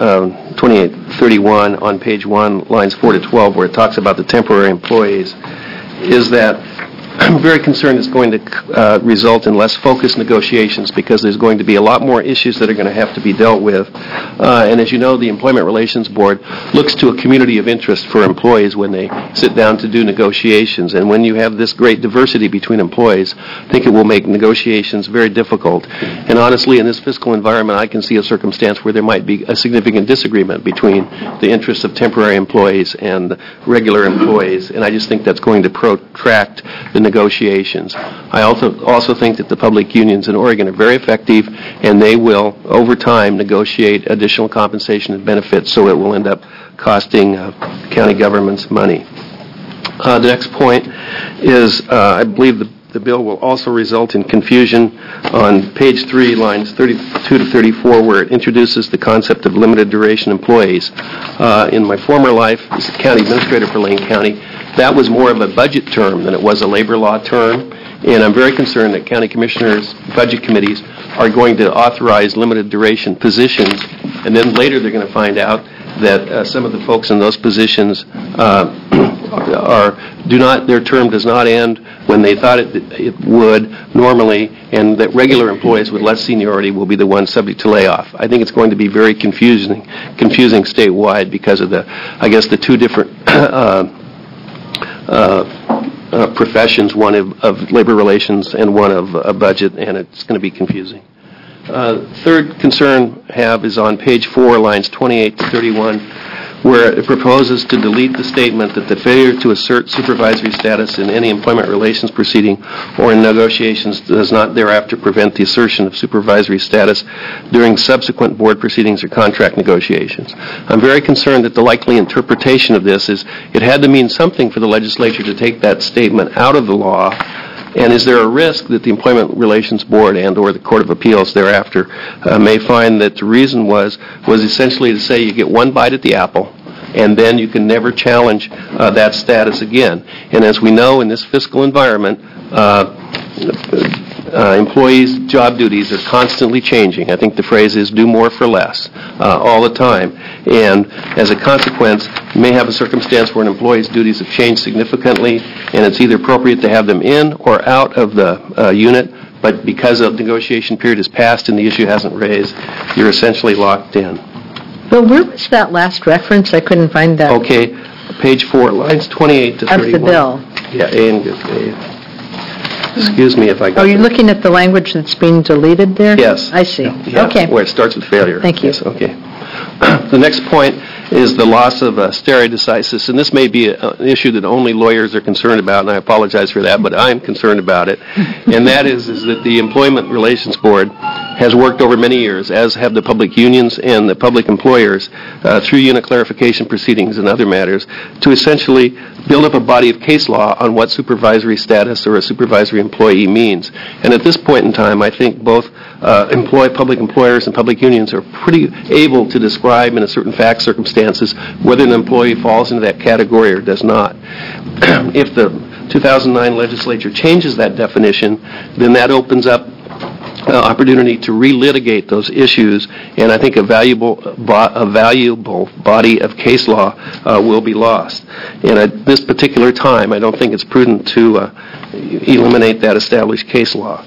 2831 on page 1, lines 4 to 12, where it talks about the temporary employees, is that I'm very concerned it's going to result in less focused negotiations because there's going to be a lot more issues that are going to have to be dealt with. And as you know, the Employment Relations Board looks to a community of interest for employees when they sit down to do negotiations. And when you have this great diversity between employees, I think it will make negotiations very difficult. And honestly, in this fiscal environment, I can see a circumstance where there might be a significant disagreement between the interests of temporary employees and regular employees. And I just think that's going to protract the negotiations. I also think that the public unions in Oregon are very effective, and they will, over time, negotiate additional compensation and benefits, so it will end up costing county governments money. The next point is, I believe the bill will also result in confusion on page 3, lines 32 to 34, where it introduces the concept of limited duration employees. In my former life as a county administrator for Lane County, that was more of a budget term than it was a labor law term, and I'm very concerned that county commissioners' budget committees are going to authorize limited duration positions, and then later they're going to find out that some of the folks in those positions their term does not end when they thought it would normally, and that regular employees with less seniority will be the ones subject to layoff. I think it's going to be very confusing statewide because of the 2 different professions, one of labor relations and one of budget, and it's going to be confusing. Third concern I have is on page 4, lines 28 to 31, where it proposes to delete the statement that the failure to assert supervisory status in any employment relations proceeding or in negotiations does not thereafter prevent the assertion of supervisory status during subsequent board proceedings or contract negotiations. I'm very concerned that the likely interpretation of this is it had to mean something for the legislature to take that statement out of the law. And is there a risk that the Employment Relations Board and or the Court of Appeals thereafter may find that the reason was essentially to say you get one bite at the apple and then you can never challenge that status again. And as we know in this fiscal environment, employees' job duties are constantly changing. I think the phrase is do more for less all the time. And as a consequence, you may have a circumstance where an employee's duties have changed significantly, and it's either appropriate to have them in or out of the unit, but because the negotiation period has passed and the issue hasn't raised, you're essentially locked in. But where was that last reference? I couldn't find that. Okay, page 4, lines 28 to 31. Of the bill. Yeah, A and A. Excuse me if I got Oh, you're looking at the language that's being deleted there? Yes. I see. Yeah, Okay. where it starts with failure. Thank you. Yes, okay. The next point is the loss of stare decisis, and this may be an issue that only lawyers are concerned about, and I apologize for that, but I'm concerned about it. And that is that the Employment Relations Board has worked over many years, as have the public unions and the public employers, through unit clarification proceedings and other matters, to essentially build up a body of case law on what supervisory status or a supervisory employee means. And at this point in time, I think both public employers and public unions are pretty able to describe in a certain fact circumstances whether an employee falls into that category or does not. If the 2009 legislature changes that definition, then that opens up opportunity to relitigate those issues, and I think a valuable body of case law will be lost. And at this particular time, I don't think it's prudent to eliminate that established case law.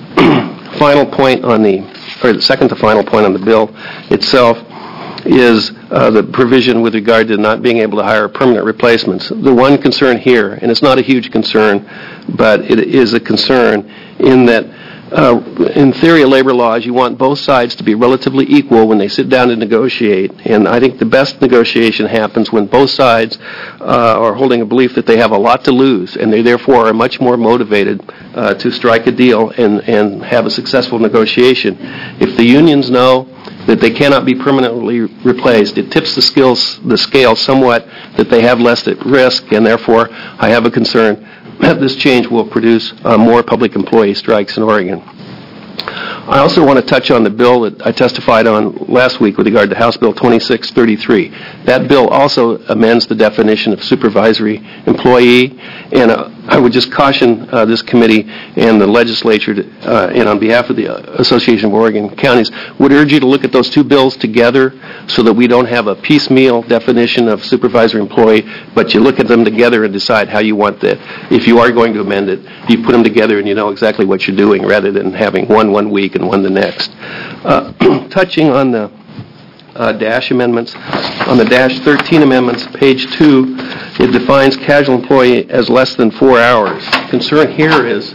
Second to final point on the bill itself is the provision with regard to not being able to hire permanent replacements. The one concern here, and it's not a huge concern, but it is a concern in that in theory of labor laws, you want both sides to be relatively equal when they sit down to negotiate. And I think the best negotiation happens when both sides are holding a belief that they have a lot to lose, and they therefore are much more motivated to strike a deal and have a successful negotiation. If the unions know that they cannot be permanently replaced, it tips the scale somewhat that they have less at risk, and therefore I have a concern that this change will produce more public employee strikes in Oregon. I also want to touch on the bill that I testified on last week with regard to House Bill 2633. That bill also amends the definition of supervisory employee, and I would just caution this committee and the legislature, and on behalf of the Association of Oregon Counties, would urge you to look at those two bills together so that we don't have a piecemeal definition of supervisory employee, but you look at them together and decide how you want that. If you are going to amend it, you put them together and you know exactly what you're doing rather than having one week and one the next. Touching on the dash amendments, on the dash 13 amendments, page 2, it defines casual employee as less than 4 hours. Concern here is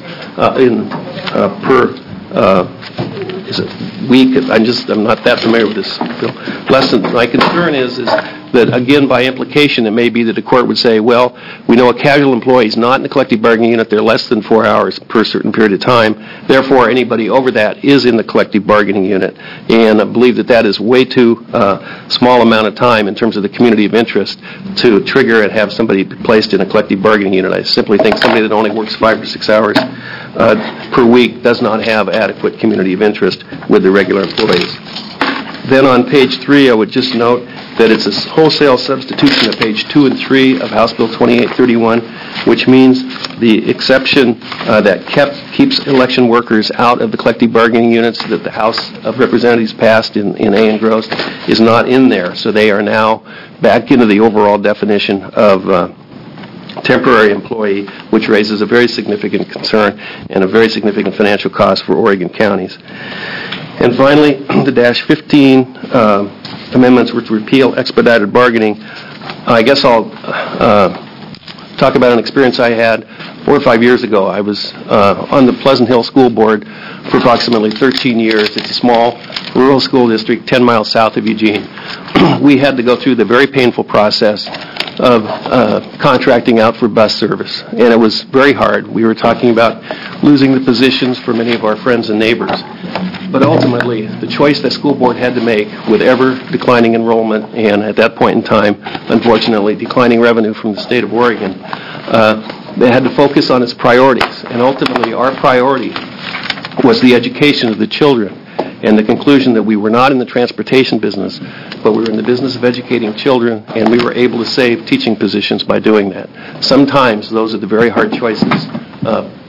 is it week? I'm not that familiar with this bill. My concern is that, again, by implication, it may be that the court would say, well, we know a casual employee is not in the collective bargaining unit. They're less than 4 hours per a certain period of time. Therefore, anybody over that is in the collective bargaining unit. And I believe that is way too small amount of time in terms of the community of interest to trigger and have somebody placed in a collective bargaining unit. I simply think somebody that only works 5 or 6 hours per week does not have adequate community of interest with the regular employees. Then on page 3, I would just note that it's a wholesale substitution of page 2 and 3 of House Bill 2831, which means the exception that keeps election workers out of the collective bargaining units that the House of Representatives passed in A and Gross is not in there. So they are now back into the overall definition of temporary employee, which raises a very significant concern and a very significant financial cost for Oregon counties. And finally, the dash 15 amendments which repeal expedited bargaining. I guess I'll talk about an experience I had 4 or 5 years ago. I was on the Pleasant Hill School Board for approximately 13 years. It's a small rural school district 10 miles south of Eugene. We had to go through the very painful process of contracting out for bus service, and it was very hard. We were talking about losing the positions for many of our friends and neighbors. But ultimately, the choice that school board had to make with ever declining enrollment and at that point in time, unfortunately, declining revenue from the state of Oregon, they had to focus on its priorities. And ultimately, our priority was the education of the children and the conclusion that we were not in the transportation business, but we were in the business of educating children, and we were able to save teaching positions by doing that. Sometimes those are the very hard choices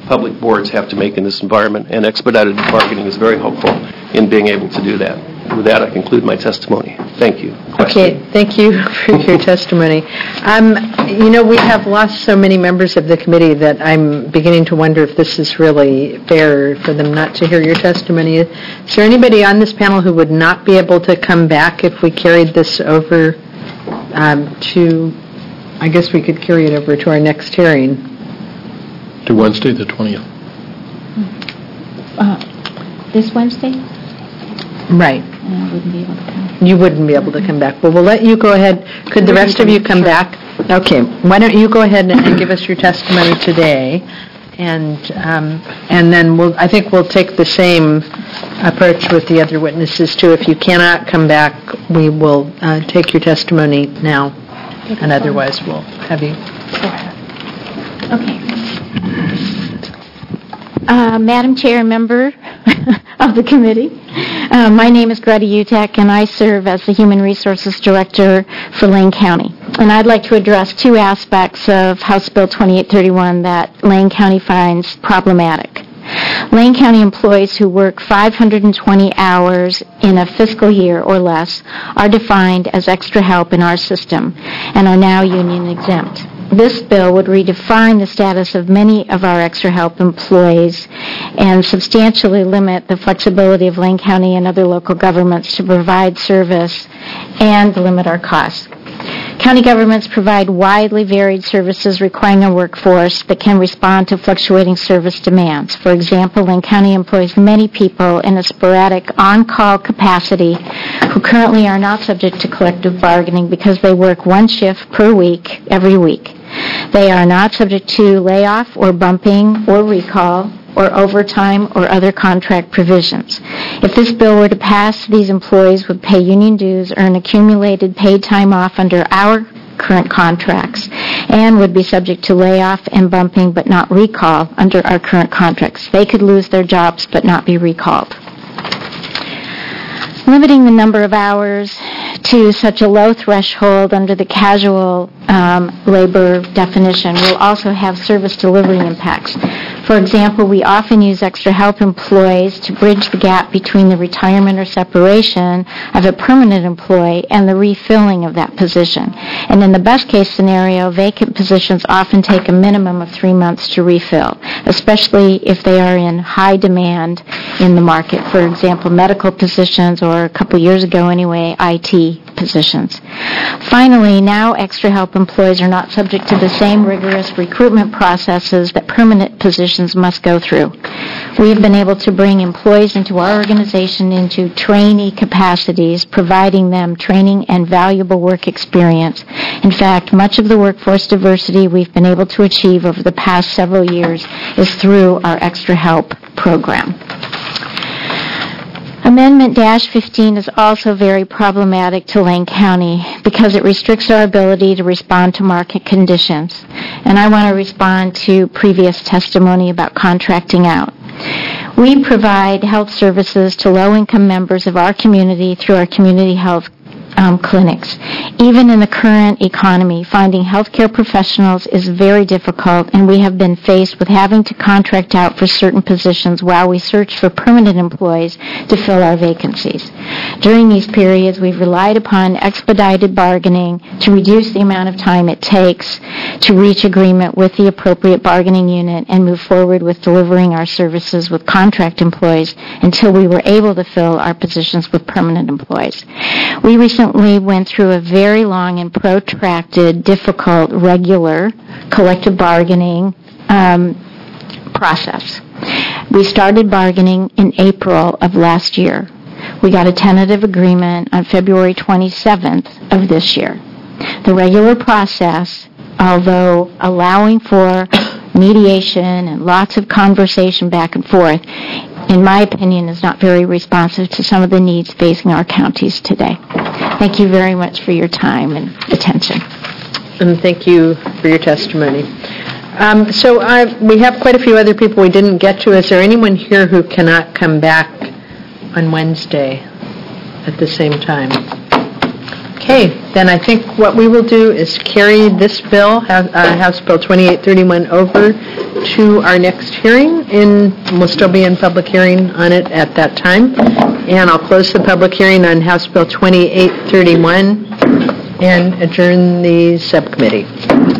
public boards have to make in this environment, and expedited bargaining is very helpful in being able to do that. With that, I conclude my testimony. Thank you. Okay, thank you for your testimony. We have lost so many members of the committee that I'm beginning to wonder if this is really fair for them not to hear your testimony. Is there anybody on this panel who would not be able to come back if we carried this over to, I guess we could carry it over to our next hearing? To Wednesday, the 20th. This Wednesday? Right. I wouldn't be able to come. You wouldn't be able to come back. Well, we'll let you go ahead. Could the rest of you come back? Okay. Why don't you go ahead and give us your testimony today, and then I think we'll take the same approach with the other witnesses too. If you cannot come back, we will take your testimony now, and otherwise we'll have you. Okay. Madam Chair and member of the committee, my name is Greta Utek, and I serve as the Human Resources Director for Lane County. And I'd like to address two aspects of House Bill 2831 that Lane County finds problematic. Lane County employees who work 520 hours in a fiscal year or less are defined as extra help in our system and are now union exempt. This bill would redefine the status of many of our extra help employees and substantially limit the flexibility of Lane County and other local governments to provide service and limit our costs. County governments provide widely varied services requiring a workforce that can respond to fluctuating service demands. For example, Lane County employs many people in a sporadic on-call capacity who currently are not subject to collective bargaining because they work one shift per week every week. They are not subject to layoff or bumping or recall or overtime or other contract provisions. If this bill were to pass, these employees would pay union dues, earn accumulated paid time off under our current contracts, and would be subject to layoff and bumping but not recall under our current contracts. They could lose their jobs but not be recalled. Limiting the number of hours to such a low threshold under the casual labor definition will also have service delivery impacts. For example, we often use extra help employees to bridge the gap between the retirement or separation of a permanent employee and the refilling of that position. And in the best case scenario, vacant positions often take a minimum of 3 months to refill, especially if they are in high demand in the market. For example, medical positions, or a couple years ago anyway, IT positions. Finally, now extra help employees are not subject to the same rigorous recruitment processes that permanent positions must go through. We have been able to bring employees into our organization into trainee capacities, providing them training and valuable work experience. In fact, much of the workforce diversity we've been able to achieve over the past several years is through our extra help program. Amendment -15 is also very problematic to Lane County because it restricts our ability to respond to market conditions. And I want to respond to previous testimony about contracting out. We provide health services to low-income members of our community through our community health clinics. Even in the current economy, finding healthcare professionals is very difficult, and we have been faced with having to contract out for certain positions while we search for permanent employees to fill our vacancies. During these periods, we've relied upon expedited bargaining to reduce the amount of time it takes to reach agreement with the appropriate bargaining unit and move forward with delivering our services with contract employees until we were able to fill our positions with permanent employees. We recently went through a very long and protracted, difficult, regular collective bargaining process. We started bargaining in April of last year. We got a tentative agreement on February 27th of this year. The regular process, although allowing for mediation and lots of conversation back and forth, in my opinion, is not very responsive to some of the needs facing our counties today. Thank you very much for your time and attention. And thank you for your testimony. We have quite a few other people we didn't get to. Is there anyone here who cannot come back on Wednesday at the same time? Okay, then I think what we will do is carry this bill, House Bill 2831, over to our next hearing, and we'll still be in public hearing on it at that time. And I'll close the public hearing on House Bill 2831 and adjourn the subcommittee.